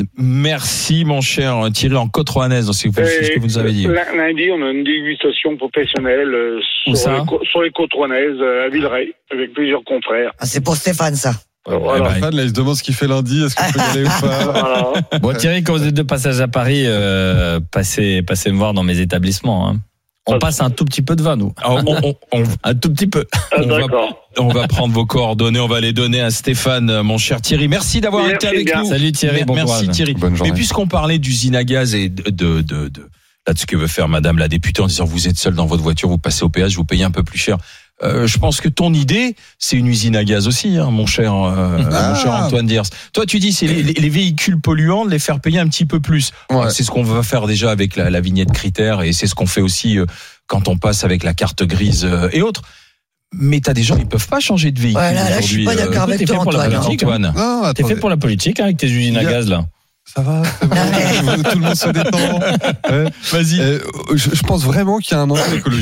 Merci, mon cher Thierry, en Côte-Rouennaise, c'est ce que vous- c'est ce que vous nous avez dit. Et lundi, on a une dégustation professionnelle euh, Où sur, ça les, co- sur les côtes rouennaises, euh, à Villeray, avec plusieurs confrères. Ah, c'est pour Stéphane, ça. Voilà. bah, Stéphane, là, il se demande ce qu'il fait lundi. Est-ce qu'il peut y aller ou pas? Voilà. Bon, Thierry, quand vous êtes de passage à Paris, euh, passez, passez me voir dans mes établissements. Hein. On passe un tout petit peu de vin, nous. on, on- on- Un tout petit peu. Ah, On va- d'accord. on va prendre vos coordonnées, on va les donner à Stéphane, mon cher Thierry. Merci d'avoir Merci été avec bien. nous. Salut Thierry, bon Merci courage. Thierry. Bonne journée. Mais puisqu'on parlait d'usine à gaz et de, de, de, de, là, de ce que veut faire Madame la députée en disant vous êtes seul dans votre voiture, vous passez au péage, vous payez un peu plus cher. Euh, je pense que ton idée, c'est une usine à gaz aussi, hein, mon cher, euh, Ah. mon cher Antoine Diers. Toi, tu dis c'est les, les- les véhicules polluants, de les faire payer un petit peu plus. Ouais. C'est ce qu'on va faire déjà avec la, la vignette critère et c'est ce qu'on fait aussi euh, quand on passe avec la carte grise euh, et autres. Mais t'as des gens, ils peuvent pas changer de véhicule Ouais, là, là, je suis aujourd'hui. pas euh, d'accord avec t'es toi, fait pour la Antoine. hein. politique, Antoine. Non, T'es attendez. fait pour la politique hein, avec tes usines à Il y a- gaz, là. Ça va, c'est bon. Non, Tout le monde se détend. Ouais. Vas-y. Euh, je, je pense vraiment qu'il y a un enjeu écologique.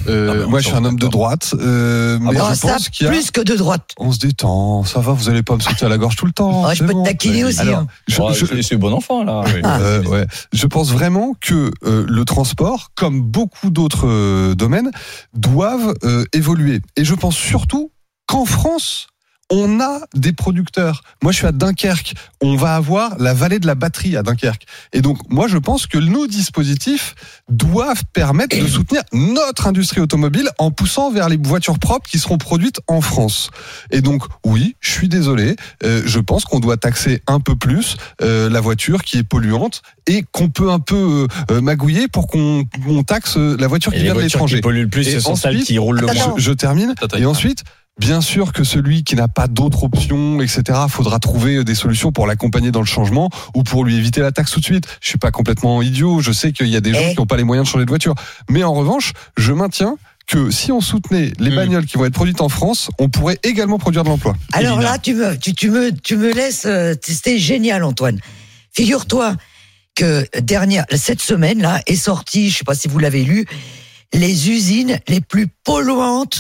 Euh, Ah ben, moi, je suis un homme de d'accord. droite, euh, mais Ah, je ça, pense qu'il y a... plus que de droite. On se détend, ça va, vous allez pas me sauter à la gorge tout le temps. Oh, je c'est peux bon. te taquiner aussi. Alors, hein. je, Ouais, je- c'est- c'est bon enfant, là. Euh, ouais. Je pense vraiment que euh, le transport, comme beaucoup d'autres euh, domaines, doivent euh, évoluer. Et je pense surtout qu'en France, on a des producteurs. Moi, je suis à Dunkerque. On va avoir la vallée de la batterie à Dunkerque. Et donc, moi, je pense que nos dispositifs doivent permettre de soutenir notre industrie automobile en poussant vers les voitures propres qui seront produites en France. Et donc, oui, je suis désolé. Euh, je pense qu'on doit taxer un peu plus euh, la voiture qui est polluante et qu'on peut un peu euh, magouiller pour qu'on on taxe la voiture Et qui les vient de voitures l'étranger. qui polluent le plus, Et ce sont celles ensuite- qui roulent le Attends, moins. Je, je termine. Attends, Et attends. ensuite, bien sûr que celui qui n'a pas d'autres options, et cetera, faudra trouver des solutions pour l'accompagner dans le changement ou pour lui éviter la taxe tout de suite. Je suis pas complètement idiot. Je sais qu'il y a des gens Eh. qui n'ont pas les moyens de changer de voiture. Mais en revanche, je maintiens que si on soutenait les Mm. bagnoles qui vont être produites en France, on pourrait également produire de l'emploi. Alors Elina. là, tu me, tu, tu me, tu me laisses. euh, C'était génial, Antoine. Figure-toi que dernière, cette semaine là est sortie, je sais pas si vous l'avez lu, les usines les plus polluantes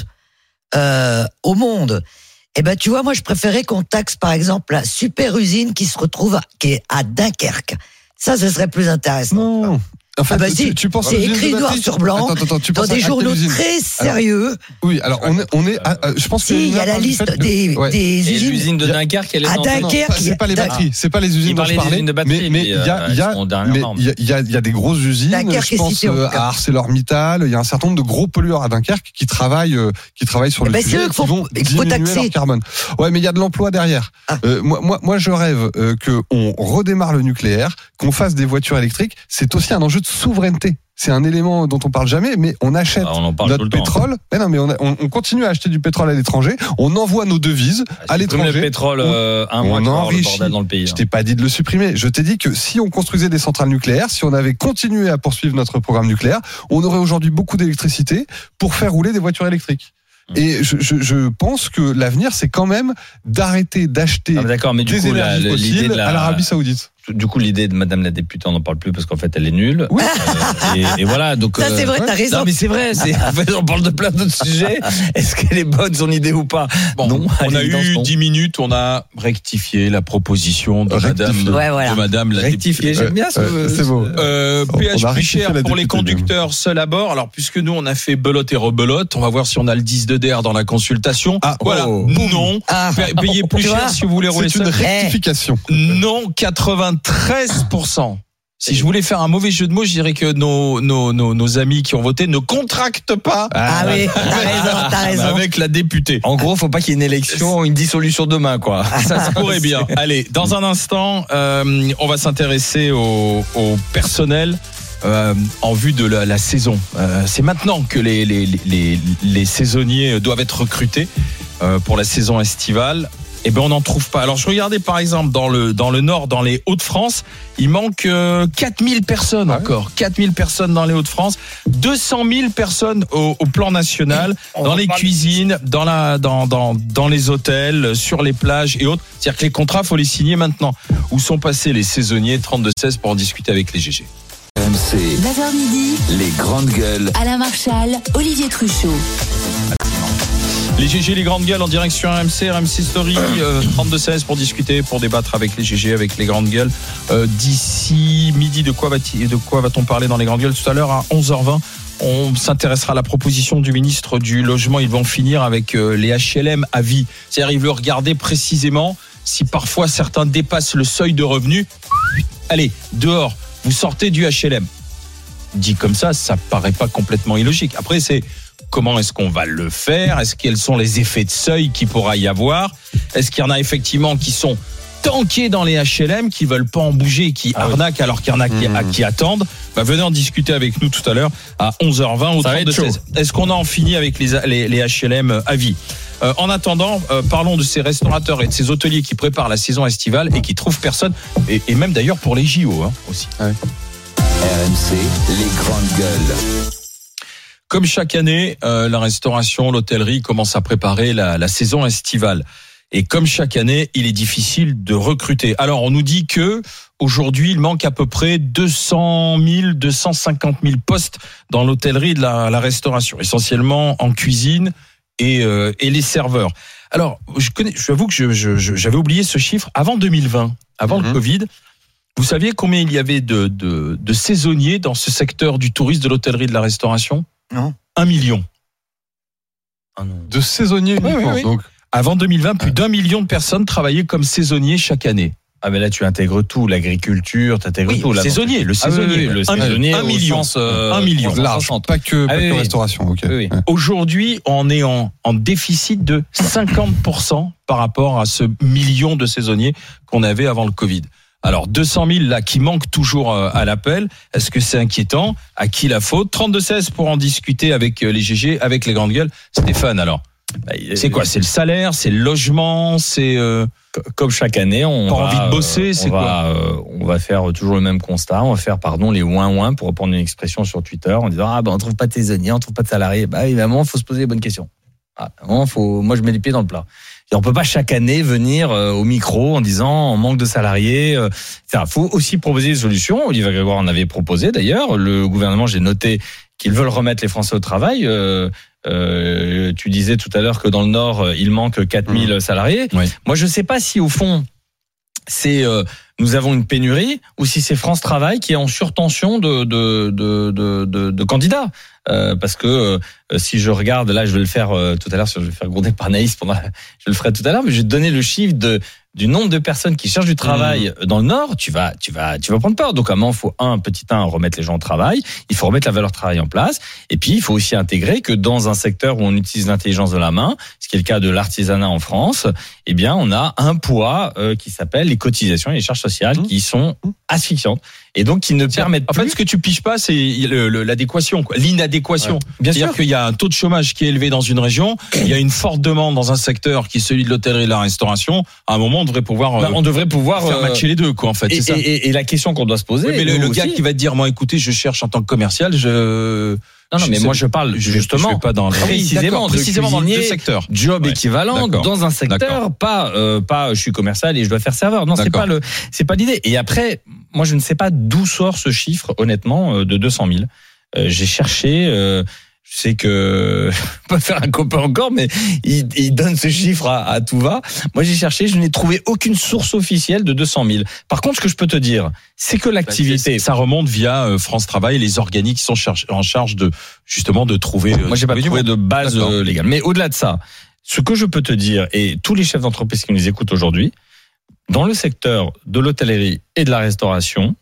euh, au monde. Eh ben, tu vois, moi, je préférais qu'on taxe, par exemple, la super usine qui se retrouve, à, qui est à Dunkerque. Ça, ce serait plus intéressant. Non. En fait, Ah bah tu, si, tu penses c'est aux usines écrit de noir batterie sur blanc, Attends, attends, tu Dans penses à- des à quelle journaux usine très sérieux. Oui, alors on est, on est, à- à- je pense que Si, il y a la parle du liste fait que- des, ouais. des Et usines. l'usine de Il y a- Dunkerque, elle est à dans Non, non, Dunkerque, pas- c'est pas les Dun- batteries, c'est pas les usines Il dont parlait je des parlais. usines de batteries, mais mais il mais, y a, euh, il y a, elles sont aux dernières mais normes. il y a, il y a, il y a des grosses usines. Dunkerque Je est pense cité, en tout euh, cas. à ArcelorMittal. Il y a un certain nombre de gros pollueurs à Dunkerque qui travaillent, euh, qui travaillent sur Eh le ben, c'est sujet, eux et qu'il qui faut- vont qu'il faut diminuer taxer. leur carbone. Ouais, mais il y a de l'emploi derrière. Ah. Euh, moi, moi, moi, je rêve euh, que on redémarre le nucléaire, qu'on fasse des voitures électriques. C'est aussi un enjeu de souveraineté. C'est un élément dont on parle jamais, mais on achète Ah, on en parle tout notre le temps. pétrole. Mais non, mais on, a- on, on continue à acheter du pétrole à l'étranger. On envoie nos devises à Comme le l'étranger. pétrole, euh, un on mois, tu vas avoir le enrichit. bordel dans le pays. Je hein. t'ai pas dit de le supprimer. Je t'ai dit que si on construisait des centrales nucléaires, si on avait continué à poursuivre notre programme nucléaire, on aurait aujourd'hui beaucoup d'électricité pour faire rouler des voitures électriques. Mmh. Et je, je, je pense que l'avenir, c'est quand même d'arrêter d'acheter Ah, mais d'accord, mais du des coup, la- énergies l'idée fossiles de la, à l'Arabie Saoudite. du coup, l'idée de Madame la députée, on n'en parle plus parce qu'en fait, elle est nulle. Oui. Euh, et, et voilà, donc. Ça, c'est euh, vrai, t'as raison. Non, mais c'est vrai. C'est, en fait, on parle de plein d'autres sujets. Est-ce qu'elle est bonne son idée ou pas Bon, Non. à on a l'évidence, eu non. dix minutes, on a rectifié la proposition de Rectifié. Madame, Ouais, voilà. de Madame la Rectifier, députée. j'aime bien ce. Euh, c'est beau. Euh, On- péage on a plus rectifié cher la pour les députée, conducteurs seuls à bord. Alors, puisque nous, on a fait belote et rebelote, on va voir si on a le dix de D R dans la consultation. Ah, voilà. oh. Non. Ah. Pa- Payez plus Tu cher vois, si vous voulez rouler C'est une seul. rectification. Non, quatre-vingt-treize pour cent. Si je voulais faire un mauvais jeu de mots, je dirais que nos, nos, nos, nos amis qui ont voté ne contractent pas Ah oui, t'as raison, t'as raison. avec la députée. En gros, faut pas qu'il y ait une élection, une dissolution demain, quoi. Ça, ça pourrait bien. Allez, dans un instant, euh, on va s'intéresser au, au personnel euh, en vue de la, la saison. Euh, c'est maintenant que les, les, les, les saisonniers doivent être recrutés euh, pour la saison estivale. Eh ben, on n'en trouve pas. Alors, je regardais par exemple dans le dans le Nord, dans les Hauts-de-France, il manque euh, quatre mille personnes Ah ouais. encore. quatre mille personnes dans les Hauts-de-France, deux cent mille personnes au, au plan national, On dans va les parler- cuisines, dans la dans dans dans les hôtels, sur les plages et autres. C'est-à-dire que les contrats, faut les signer maintenant. Où sont passés les saisonniers trente-deux seize pour en discuter avec les G G. R M C, neuf heures midi, les grandes gueules. Alain Marchal, Olivier Truchot. Les G G, les grandes gueules en direct sur R M C, R M C Story, euh, trente-deux seize pour discuter, pour débattre avec les G G, avec les grandes gueules. Euh, d'ici midi, de quoi, va-t-il- de quoi va-t-on parler dans les grandes gueules tout à l'heure à onze heures vingt? On s'intéressera à la proposition du ministre du Logement. Ils vont finir avec euh, les H L M à vie. C'est-à-dire, ils veulent regarder précisément si parfois certains dépassent le seuil de revenu. Allez, dehors, vous sortez du H L M. Dit comme ça, ça paraît pas complètement illogique. Après, c'est comment est-ce qu'on va le faire? Est-ce quels sont les effets de seuil qu'il pourra y avoir? Est-ce qu'il y en a effectivement qui sont tankés dans les H L M, qui veulent pas en bouger, qui Ah oui. arnaquent alors qu'il y en a qui, Mmh. qui attendent? Bah, venez en discuter avec nous tout à l'heure à onze heures vingt au Ça va être trente-deux chaud. seize. Est-ce qu'on a en fini avec les, les, les H L M à vie? Euh, en attendant, euh, parlons de ces restaurateurs et de ces hôteliers qui préparent la saison estivale et qui trouvent personne, et, et même d'ailleurs pour les J O hein, aussi. R M C, les grandes gueules. Comme chaque année, euh, la restauration, l'hôtellerie commence à préparer la, la saison estivale. Et comme chaque année, il est difficile de recruter. Alors, on nous dit que aujourd'hui, il manque à peu près deux cent mille, deux cent cinquante mille postes dans l'hôtellerie et de la, la restauration, essentiellement en cuisine et, euh, et les serveurs. Alors, je connais, je avoue que je, je, je, j'avais oublié ce chiffre. Avant deux mille vingt, avant mmh. le Covid, vous saviez combien il y avait de, de, de saisonniers dans ce secteur du tourisme, de l'hôtellerie et de la restauration ? Non. Un million. Ah non. De saisonniers uniquement, oui, oui, oui. Donc. Avant deux mille vingt, plus d'un million de personnes travaillaient comme saisonniers chaque année. Ah mais là tu intègres tout, l'agriculture, tu intègres oui, tout. Le saisonnier, le saisonnier, ah oui, oui, le un, saisonnier, un million, sens, euh, un million, large, pas que, ah pas oui, que oui. restauration. Okay. Oui, oui. Aujourd'hui, on est en, en déficit de cinquante pour cent par rapport à ce million de saisonniers qu'on avait avant le Covid. Alors deux cent mille là qui manquent toujours à l'appel. Est-ce que c'est inquiétant ? À qui la faute ? trente-deux seize pour en discuter avec les G G, avec les grandes gueules. Stéphane, alors. C'est quoi ? C'est le salaire, c'est le logement, c'est euh... comme chaque année, on pas va, envie de bosser, c'est on quoi va, euh, on va faire toujours le même constat, on va faire pardon les ouin ouin pour reprendre une expression sur Twitter en disant ah ben on trouve pas de saisonniers, on trouve pas de salariés. Bah évidemment, il faut se poser les bonnes questions. Ah, vraiment, faut, moi je mets les pieds dans le plat. Et on peut pas chaque année venir euh, au micro en disant on manque de salariés. Euh, il faut aussi proposer des solutions. Olivier Grégoire en avait proposé d'ailleurs. Le gouvernement, j'ai noté qu'ils veulent remettre les Français au travail. Euh, Euh, tu disais tout à l'heure que dans le Nord, il manque quatre mille mmh. salariés. Oui. Moi, je sais pas si au fond, c'est euh, nous avons une pénurie ou si c'est France Travail qui est en surtension de de de de, de, de candidats. Euh, parce que euh, si je regarde, là, je vais le faire euh, tout à l'heure, je vais le faire gronder par Naïs pendant, la, je le ferai tout à l'heure, mais je vais te donner le chiffre de du nombre de personnes qui cherchent du travail mmh. dans le Nord. Tu vas, tu vas, tu vas prendre peur. Donc, à un moment, il faut un petit un remettre les gens au travail. Il faut remettre la valeur travail en place. Et puis, il faut aussi intégrer que dans un secteur où on utilise l'intelligence de la main, ce qui est le cas de l'artisanat en France, eh bien, on a un poids euh, qui s'appelle les cotisations et les charges sociales mmh. qui sont asphyxiantes. Et donc, qui ne permettent en plus... fait, ce que tu piges pas, c'est le, le, l'adéquation, quoi. L'inadéquation. Ouais. Bien C'est-à-dire sûr qu'il y a un taux de chômage qui est élevé dans une région, il y a une forte demande dans un secteur qui est celui de l'hôtellerie et de la restauration. À un moment, on devrait pouvoir, bah, on devrait pouvoir faire euh, matcher les deux, quoi, en fait. Et, c'est ça. Et, et, et la question qu'on doit se poser... Oui, mais le, le gars qui va te dire, moi, écoutez, je cherche en tant que commercial, je... Non, non, mais moi je parle justement je pas dans les... précisément, précisément dans le secteur, job ouais, équivalent d'accord, dans un secteur, d'accord. pas euh, pas je suis commercial et je dois faire serveur. Non, d'accord. c'est pas le c'est pas l'idée. Et après, moi je ne sais pas d'où sort ce chiffre honnêtement de deux cent mille. Euh, j'ai cherché. Euh, Je sais que je peux faire un copain encore, mais il, il donne ce chiffre à, à tout va. Moi, j'ai cherché, je n'ai trouvé aucune source officielle de deux cent mille. Par contre, ce que je peux te dire, c'est que l'activité... Ça remonte via France Travail, les organismes qui sont en charge de, justement, de trouver... Moi, j'ai pas trouvé de base D'accord. légale. Mais au-delà de ça, ce que je peux te dire, et tous les chefs d'entreprise qui nous écoutent aujourd'hui, dans le secteur de l'hôtellerie et de la restauration,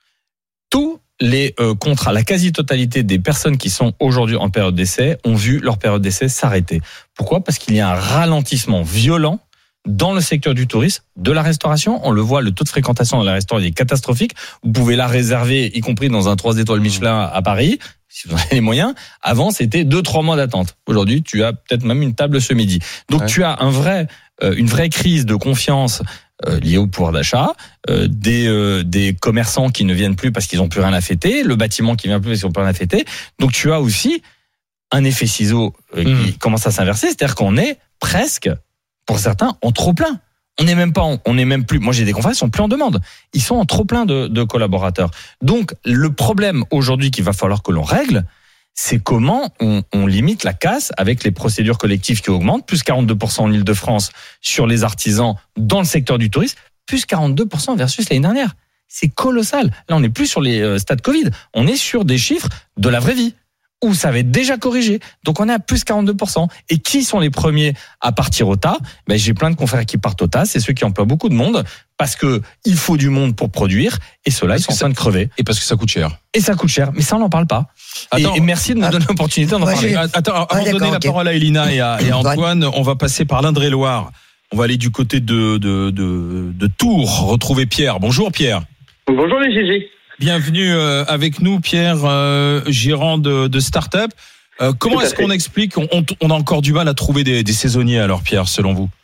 tout les euh, contrats, la quasi-totalité des personnes qui sont aujourd'hui en période d'essai ont vu leur période d'essai s'arrêter. Pourquoi ? Parce qu'il y a un ralentissement violent dans le secteur du tourisme, de la restauration. On le voit, le taux de fréquentation dans la restauration est catastrophique. Vous pouvez la réserver, y compris dans un trois étoiles Michelin à Paris, si vous en avez les moyens. Avant, c'était deux, trois mois d'attente. Aujourd'hui, tu as peut-être même une table ce midi. Donc, ouais. tu as un vrai, euh, une vraie crise de confiance Euh, lié au pouvoir d'achat, euh, des euh, des commerçants qui ne viennent plus parce qu'ils ont plus rien à fêter, le bâtiment qui vient plus parce qu'ils ont plus rien à fêter. Donc tu as aussi un effet ciseau euh, mmh. qui commence à s'inverser, c'est-à-dire qu'on est presque, pour certains, en trop plein. On n'est même pas, en, on n'est même plus. Moi j'ai des confrères qui sont plus en demande. Ils sont en trop plein de, de collaborateurs. Donc le problème aujourd'hui qu'il va falloir que l'on règle, c'est comment on, on limite la casse avec les procédures collectives qui augmentent, plus quarante-deux pour cent en Île-de-France sur les artisans dans le secteur du tourisme, plus quarante-deux pour cent versus l'année dernière. C'est colossal. Là, on n'est plus sur les euh, stades Covid, on est sur des chiffres de la vraie vie, où ça va être déjà corrigé. Donc on est à plus quarante-deux pour cent. Et qui sont les premiers à partir au tas ? Ben, j'ai plein de confrères qui partent au tas, c'est ceux qui emploient beaucoup de monde, parce que il faut du monde pour produire, et ceux-là, ils sont en train de crever. Et parce que ça coûte cher. Et ça coûte cher, mais ça, on n'en parle pas. Attends, et, et merci de nous donner l'opportunité d'en ouais, parler. j'ai... Attends, avant de donner la okay. parole à Elina et à, et à Antoine, on va passer par l'Indre-et-Loire. On va aller du côté de, de, de, de Tours, retrouver Pierre. Bonjour Pierre. Bonjour les G G. Bienvenue euh, avec nous Pierre, euh, gérant de, de start-up. Euh, comment est-ce qu'on explique on, on a encore du mal à trouver des, des saisonniers alors Pierre, selon vous ?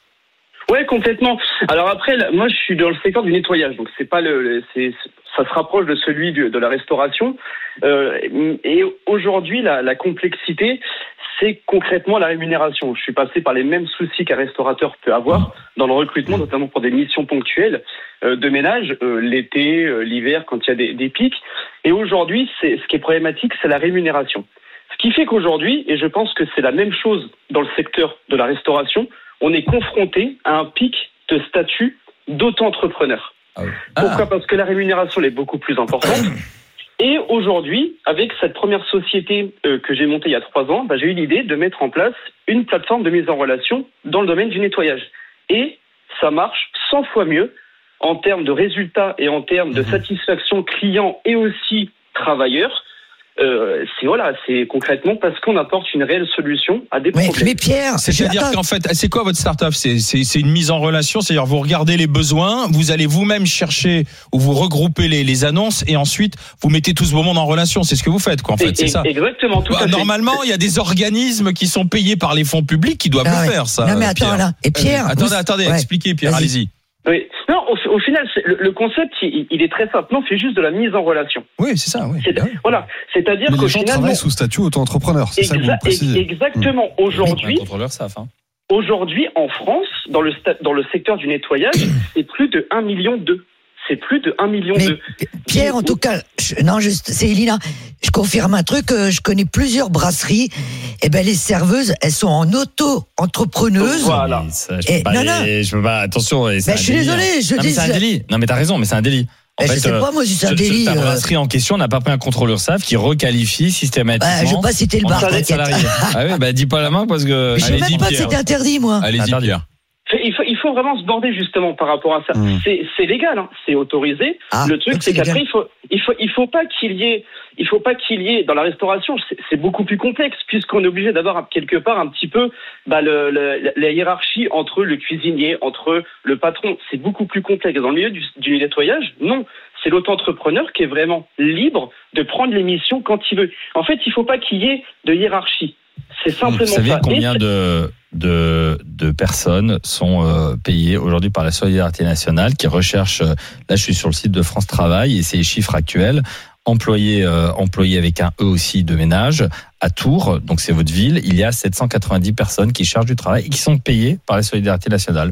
Ouais, complètement. Alors après, là, moi, je suis dans le secteur du nettoyage, donc c'est pas le, le c'est, ça se rapproche de celui du, de la restauration. Euh, et aujourd'hui, la, la complexité, c'est concrètement la rémunération. Je suis passé par les mêmes soucis qu'un restaurateur peut avoir dans le recrutement, notamment pour des missions ponctuelles euh, de ménage, euh, l'été, euh, l'hiver, quand il y a des, des pics. Et aujourd'hui, c'est, ce qui est problématique, c'est la rémunération. Ce qui fait qu'aujourd'hui, et je pense que c'est la même chose dans le secteur de la restauration, on est confronté à un pic de statut d'auto-entrepreneur. Ah oui. Pourquoi ? Parce que la rémunération est beaucoup plus importante. Et aujourd'hui, avec cette première société euh, que j'ai montée il y a trois ans, bah, j'ai eu l'idée de mettre en place une plateforme de mise en relation dans le domaine du nettoyage. Et ça marche cent fois mieux en termes de résultats et en termes de satisfaction client et aussi travailleurs. Euh, c'est voilà, c'est concrètement parce qu'on apporte une réelle solution à des mais, problèmes. Mais Pierre, c'est-à-dire qu'en fait, c'est quoi votre start-up ? C'est, c'est, c'est une mise en relation, c'est-à-dire vous regardez les besoins, vous allez vous-même chercher ou vous regroupez les, les annonces et ensuite vous mettez tout ce beau monde en relation. C'est ce que vous faites, quoi, en fait. Et, c'est ça. Exactement. Tout bah, à fait. Normalement, il y a des organismes qui sont payés par les fonds publics qui doivent ah, le ouais. faire, ça. Non mais attends Pierre. là. Et Pierre, euh, attendez, vous... attendez, ouais. expliquez, Pierre. Vas-y. Allez-y. Oui. Non, au, au final, c'est, le, le concept, il, il est très simple. Non, c'est juste de la mise en relation. Oui, c'est ça. Oui. C'est, voilà, c'est-à-dire Mais qu'au les gens final, travaillent non, sous statut auto-entrepreneur, c'est exa- ça que vous précisez. Exactement. Mmh. Aujourd'hui, un contrôleur S A F. Hein. Aujourd'hui, en France, dans le sta- dans le secteur du nettoyage, c'est plus de un million deux. C'est plus de un million deux. Pierre, en tout cas, je, non, juste, c'est Elina. Je confirme un truc, euh, je connais plusieurs brasseries. Et ben, les serveuses, elles sont en auto-entrepreneuses. Voilà. Ça, je, Et, peux pas non, non. les, je peux pas, attention. Et c'est Ben, un je suis délit, désolé, hein. je non, dis. mais c'est un délit. Non, mais t'as raison, mais c'est un délit. En Ben, fait, je sais pas, moi, si c'est un délit. Ta euh... brasserie en question n'a pas pris un contrôleur S A F qui requalifie systématiquement. Bah, je vais pas citer le en bar, tant que t'inquiète. salarié. Ah oui, bah, dis pas la main parce que. Mais je sais Allez-y, même pas Pierre. si c'était interdit, moi. Allez-y, Interdit. Pierre. Il faut, il faut vraiment se border justement par rapport à ça. Mmh. C'est, c'est légal, hein, c'est autorisé. Ah, le truc, donc c'est c'est qu'après, légal. il faut, il faut, il faut pas qu'il y ait, il faut pas qu'il y ait dans la restauration. C'est, c'est beaucoup plus complexe puisqu'on est obligé d'avoir quelque part un petit peu bah, le, le, la hiérarchie entre le cuisinier, entre le patron. C'est beaucoup plus complexe. Dans le milieu du, du nettoyage, non. C'est l'auto-entrepreneur qui est vraiment libre de prendre les missions quand il veut. En fait, il faut pas qu'il y ait de hiérarchie. C'est simplement Vous savez ça. combien Et de, de, de personnes sont euh, payées aujourd'hui par la Solidarité Nationale qui recherchent, euh, là je suis sur le site de France Travail et c'est les chiffres actuels, employés, euh, employés avec un E aussi de ménage, à Tours, donc c'est votre ville, il y a sept cent quatre-vingt-dix personnes qui cherchent du travail et qui sont payées par la Solidarité Nationale.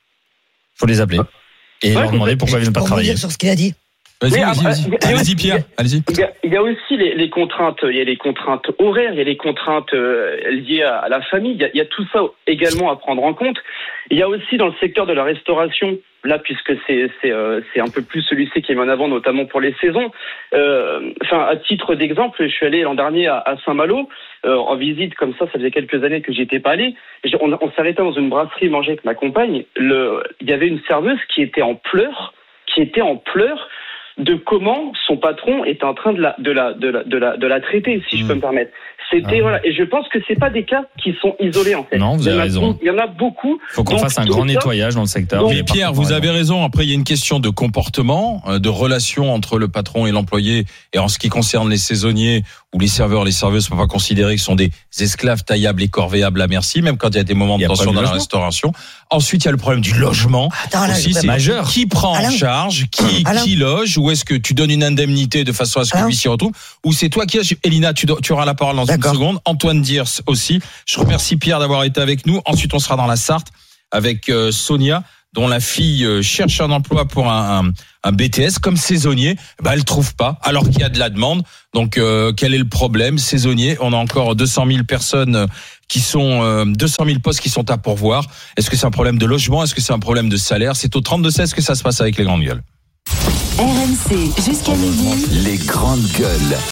Il faut les appeler et Ouais, leur demander pourquoi ils ne viennent pas Pour travailler. revenir sur ce qu'il a dit. Vas-y, Mais vas-y, après, vas-y. il y a Allez-y, aussi- Pierre. Allez-y. Il y a, il y a aussi les, les contraintes, il y a les contraintes horaires, il y a les contraintes euh, liées à, à la famille, il y, a, il y a tout ça également à prendre en compte. Il y a aussi dans le secteur de la restauration, là puisque c'est c'est euh, c'est un peu plus celui-ci qui est mis en avant, notamment pour les saisons. Euh, enfin, à titre d'exemple, je suis allé l'an dernier à, à Saint-Malo euh, en visite, comme ça, ça faisait quelques années que j'y étais pas allé. J'ai- On, on s'arrêtait dans une brasserie manger avec ma compagne. Le, il y avait une serveuse qui était en pleurs, qui était en pleurs. De comment son patron est en train de la de la de la de la, de la traiter, si je peux me permettre. C'était Ah. voilà, et je pense que c'est pas des cas qui sont isolés en fait. Non, vous Il y en avez a raison. beau- Il y en a beaucoup. Il faut qu'on Donc, fasse un tout grand ça- nettoyage dans le secteur. Donc, Mais Pierre, vous avez raison. Après, il y a une question de comportement, euh, de relation entre le patron et l'employé. Et en ce qui concerne les saisonniers ou les serveurs, les serveuses, ne faut pas considérer que ce sont des esclaves taillables et corvéables à merci, même quand il y a des moments Il y de a tension pas dans de la logement. restauration. Ensuite, il y a le problème du logement. Attends, là, Aussi, je- c'est majeur. qui prend Alain. en charge, qui, Alain. qui loge, ou est-ce que tu donnes une indemnité de façon à ce que Alain. lui s'y retrouve, ou c'est toi qui as, Elina, tu, dois- tu auras la parole dans D'accord. une seconde. Antoine Diers aussi. Je remercie Pierre d'avoir été avec nous. Ensuite, on sera dans la Sarthe avec euh, Sonia, dont la fille euh, cherche un emploi pour un, un, un B T S comme saisonnier. Bah, elle trouve pas, alors qu'il y a de la demande. Donc, euh, quel est le problème? Saisonnier, on a encore deux cent mille personnes euh, qui sont, euh, deux cent mille postes qui sont à pourvoir. Est-ce que c'est un problème de logement? Est-ce que c'est un problème de salaire? C'est au trente-deux seize que ça se passe avec les grandes gueules. R M C jusqu'à midi. Les grandes gueules.